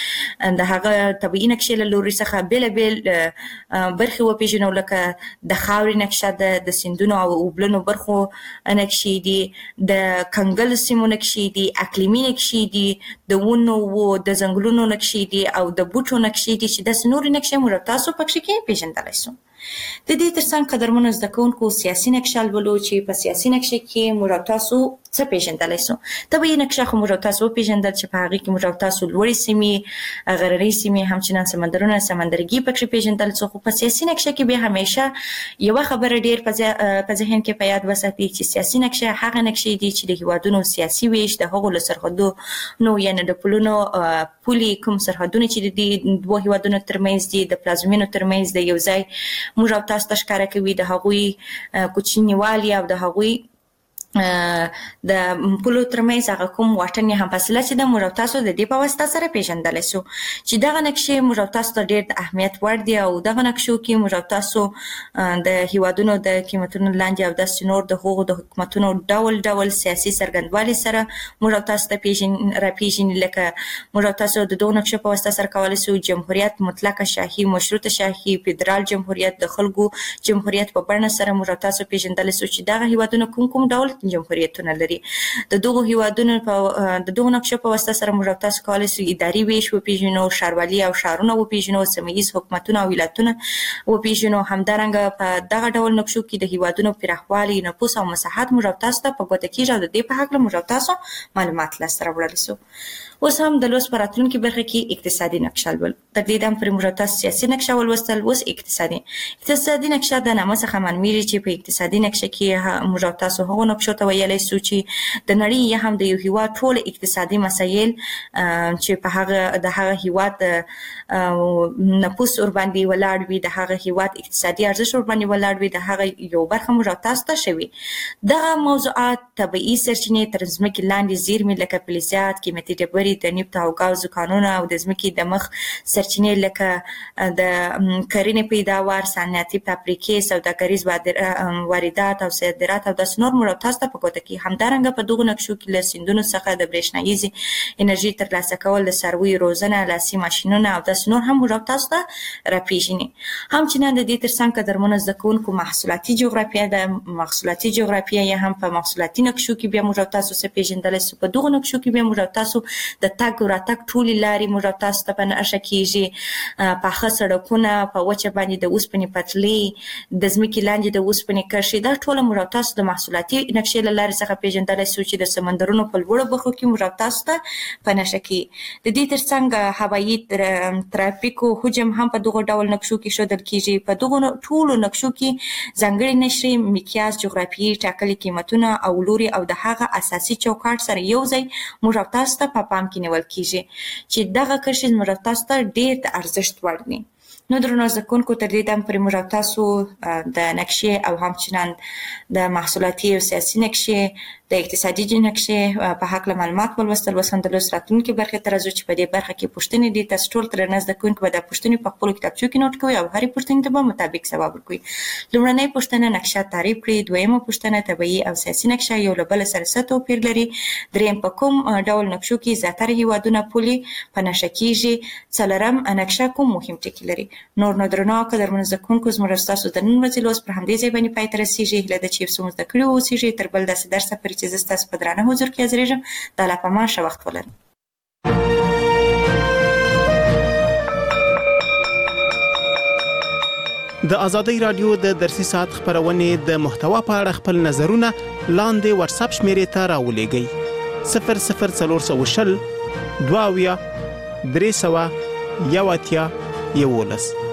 چې د هغه طبیعي نقشې له لوري څخه بېلابېل برخې وپېژنو، لکه د خاورې نقشه ده، د سیندونو او اوبلنو برخو نقشې دي، د کنګل سیمو نقشې دي، اقلیمي نقشې دي، د ونو د ځنګلونو نقشې دي او د بوټو نقشې دي چې داسې نورې نقشې موږ تاسو پکې کې پېژندلی سو. د دې ترڅنګ قدرمنو زده کوونکو سیاسي نقشه لولو چې په سیاسي نقشه کې موږ تاسو څه پېژندلی سو. طبیعي نقشه خو موږ تاسو وپېژندل چې په هغې کې موږ تاسو لوړې سیمې، غرنۍ سیمې، همچنان سمندرونه، سمندرګي پکې پېژندل سو. خو په سیاسي نقشه کې بیا همیشه یوه خبره ډېر په ذهن کې په یاد وساتئ چې سیاسي نقشه هغه نقشې دي چې د هېوادونو سیاسي ویش، د هغو له سرحدونو یعنې د پلونو پولې کوم سرحدونه چې د دوو هېوادونو ترمنځ دي، د پلازمینو ترمنځ د یو ځای موږ او تاسو ته ښکاره کوي، د هغوی کوچنیوالي او د هغوی د پولو ترمنځ هغه کوم واټن یا هم فاصله چې د موږ او تاسو د دې په واسطه سره پېژندلی سو چې دغه نقشې موږ او تاسو ته ډېر د اهمیت وړ دي او دغه نقشو کې موږ او تاسو د هېوادونو د قیمتونو لاندې او داسې نور د هغو د حکومتونو ډول ډول سیاسي څرګندوالي سره موږ او تاسو ته راپېژني، لکه موږ او تاسو د دغو نقشو په واسطه سره کولی سو جمهوریت، مطلقه شاهي، مشروطه شاهي، فدرال جمهوریت، د خلکو جمهوریت په بڼه سره موږ او تاسو پېژندلی سو چې دغه هېوادونه کوم ډول جمهوریتونه لري. د دغو هېوادونو د دغو نقشو په واسطه سره موږ او تاسو کولی سو اداري ویش وپېژنو، ښاروالي او ښارونه وپېژنو، سیمه ییز حکومتونه او ولایتونه وپېژنو. همدارنګه په دغه ډول نقشو کې د هېوادونو پراخوالی، نفوس او مساحت موږ او تاسو ته په ګوته کېږي او د دې په هکله موږ او تاسو معلومات لاسته راوړلی سو. اوس هم د لوست په راتلونکي برخه کې اقتصادي نقشه لولو. تر دې دم پرې موږ تاسو سیاسي نقشه ولوستل، اوس اقتصادي نقشه د نامه څخه معلومیږي چې په اقتصادي نقشه کې موږ تاسو هغو نقشو ته ویلی سو چې د نړۍ یا هم د یو هېواد ټول اقتصادي مسایل چې په هغه د هغه هېواد نفوس ورباندې ولاړ وي، د هغه هېواد اقتصادي ارزښت ورباندې ولاړ وي، د هغه یو برخه موږ تاسو ته شوي. دغه موضوعات طبیعي سرچینې تر ځمکې لاندې زیرمې لکه فلزات، قیمتي ډبرې، د نفت او ګازو کانونه او د ځمکې د مخ سرچینې لکه د کرنې پیداوار، صنعتي فابریکې، سوداګریز واردات او صادرات او داسې نور موږ تاسو ته په ګوته کړي. همدارنګه په دغو نقشو کې له سیندونو څخه د برېښنایي انرژي ترلاسه کول، د څارویو روزنه، لاسي ماشینونه او داسې نور هم موږ تاسو ته راپېژني. همچنان د دې ترڅنګ قدرمنو زده کوونکو محصولاتي جغرافیه ده. محصولاتي جغرافیه یا هم په محصولاتي نقشو کې بیا موږ تاسو څه پېژندلی سو. په دغو نقشو کې بیا موږ تاسو د تګ او راتګ ټولې لارې موږ تاسو ته په نښه کېږي، پاخه سړکونه، په وچه باندې د اوسپنې پټلۍ، د ځمکې لاندې د اوسپنې کرښې، دا ټوله موږ تاسو د محصولاتي نقشو نقشې له لارې څخه پیژندلی شو چې د سمندرونو په لوړو برخو کې موږ او تاسو ته په نښه کړي. د دې ترڅنګ هوایي ترافیکو حجم هم په دغو ډول نقشو کې ښودل کیږي. په دغو ټولو نقشو کې ځانګړي نښې، مقیاس، جغرافیایي ټاکلي قیمتونه او لوري او د هغه اساسي چوکاټ سره یو ځای موږ او تاسو ته په پام کې نیول کیږي چې دغه کرښې موږ او تاسو ته ډېر د ارزښت وړ دي. نو درنو زده کوونکو، تر دې دمه پورې موږ او تاسو د نقشې او همچنان د محصولاتي او سیاسي نقشې، د اقتصادي نقشې په هکله معلومات ولوستل. اوس هم د لوست راتلونکي برخې ته راځو چې په دې برخه کې پوښتنې دي. تاسو ټول درنه زده کوونکي به دا پوښتنې په خپلو کتابچو کې نوټ کوئ او هرې پوښتنې ته به مطابق ځواب ورکوئ. لومړنۍ پوښتنه نقشه تعریف کړئ. دویمه پوښتنه طبیعي او سیاسي نقشه یو له بل سره څه توپیر لري. دریم په کوم ډول نقشو کې زیاتره هیوادونه پولې په نښه کیږي. څلورم نقشه کوم مهم ټکي لري. نور نو درنو قدرمنو زده کوونکو، زموږ ستاسو د نن ورځې لوست پر همدې ځای باندې پای ته رسیږي. هیله ده چې یو څه مو زده کړي واوسیږي. تر بل داسې درسه پورې چې زه ستاسو په درانه حضور کې حاضرېږم، د الله په امان ښه وخت ولرئ. د ازادۍ رادیو د درسي ساعت خبرونې د محتوا په اړه خپل نظرونه لاندې واتساپ شمیرې ته راولېږئ: 00420 22 300 11 11.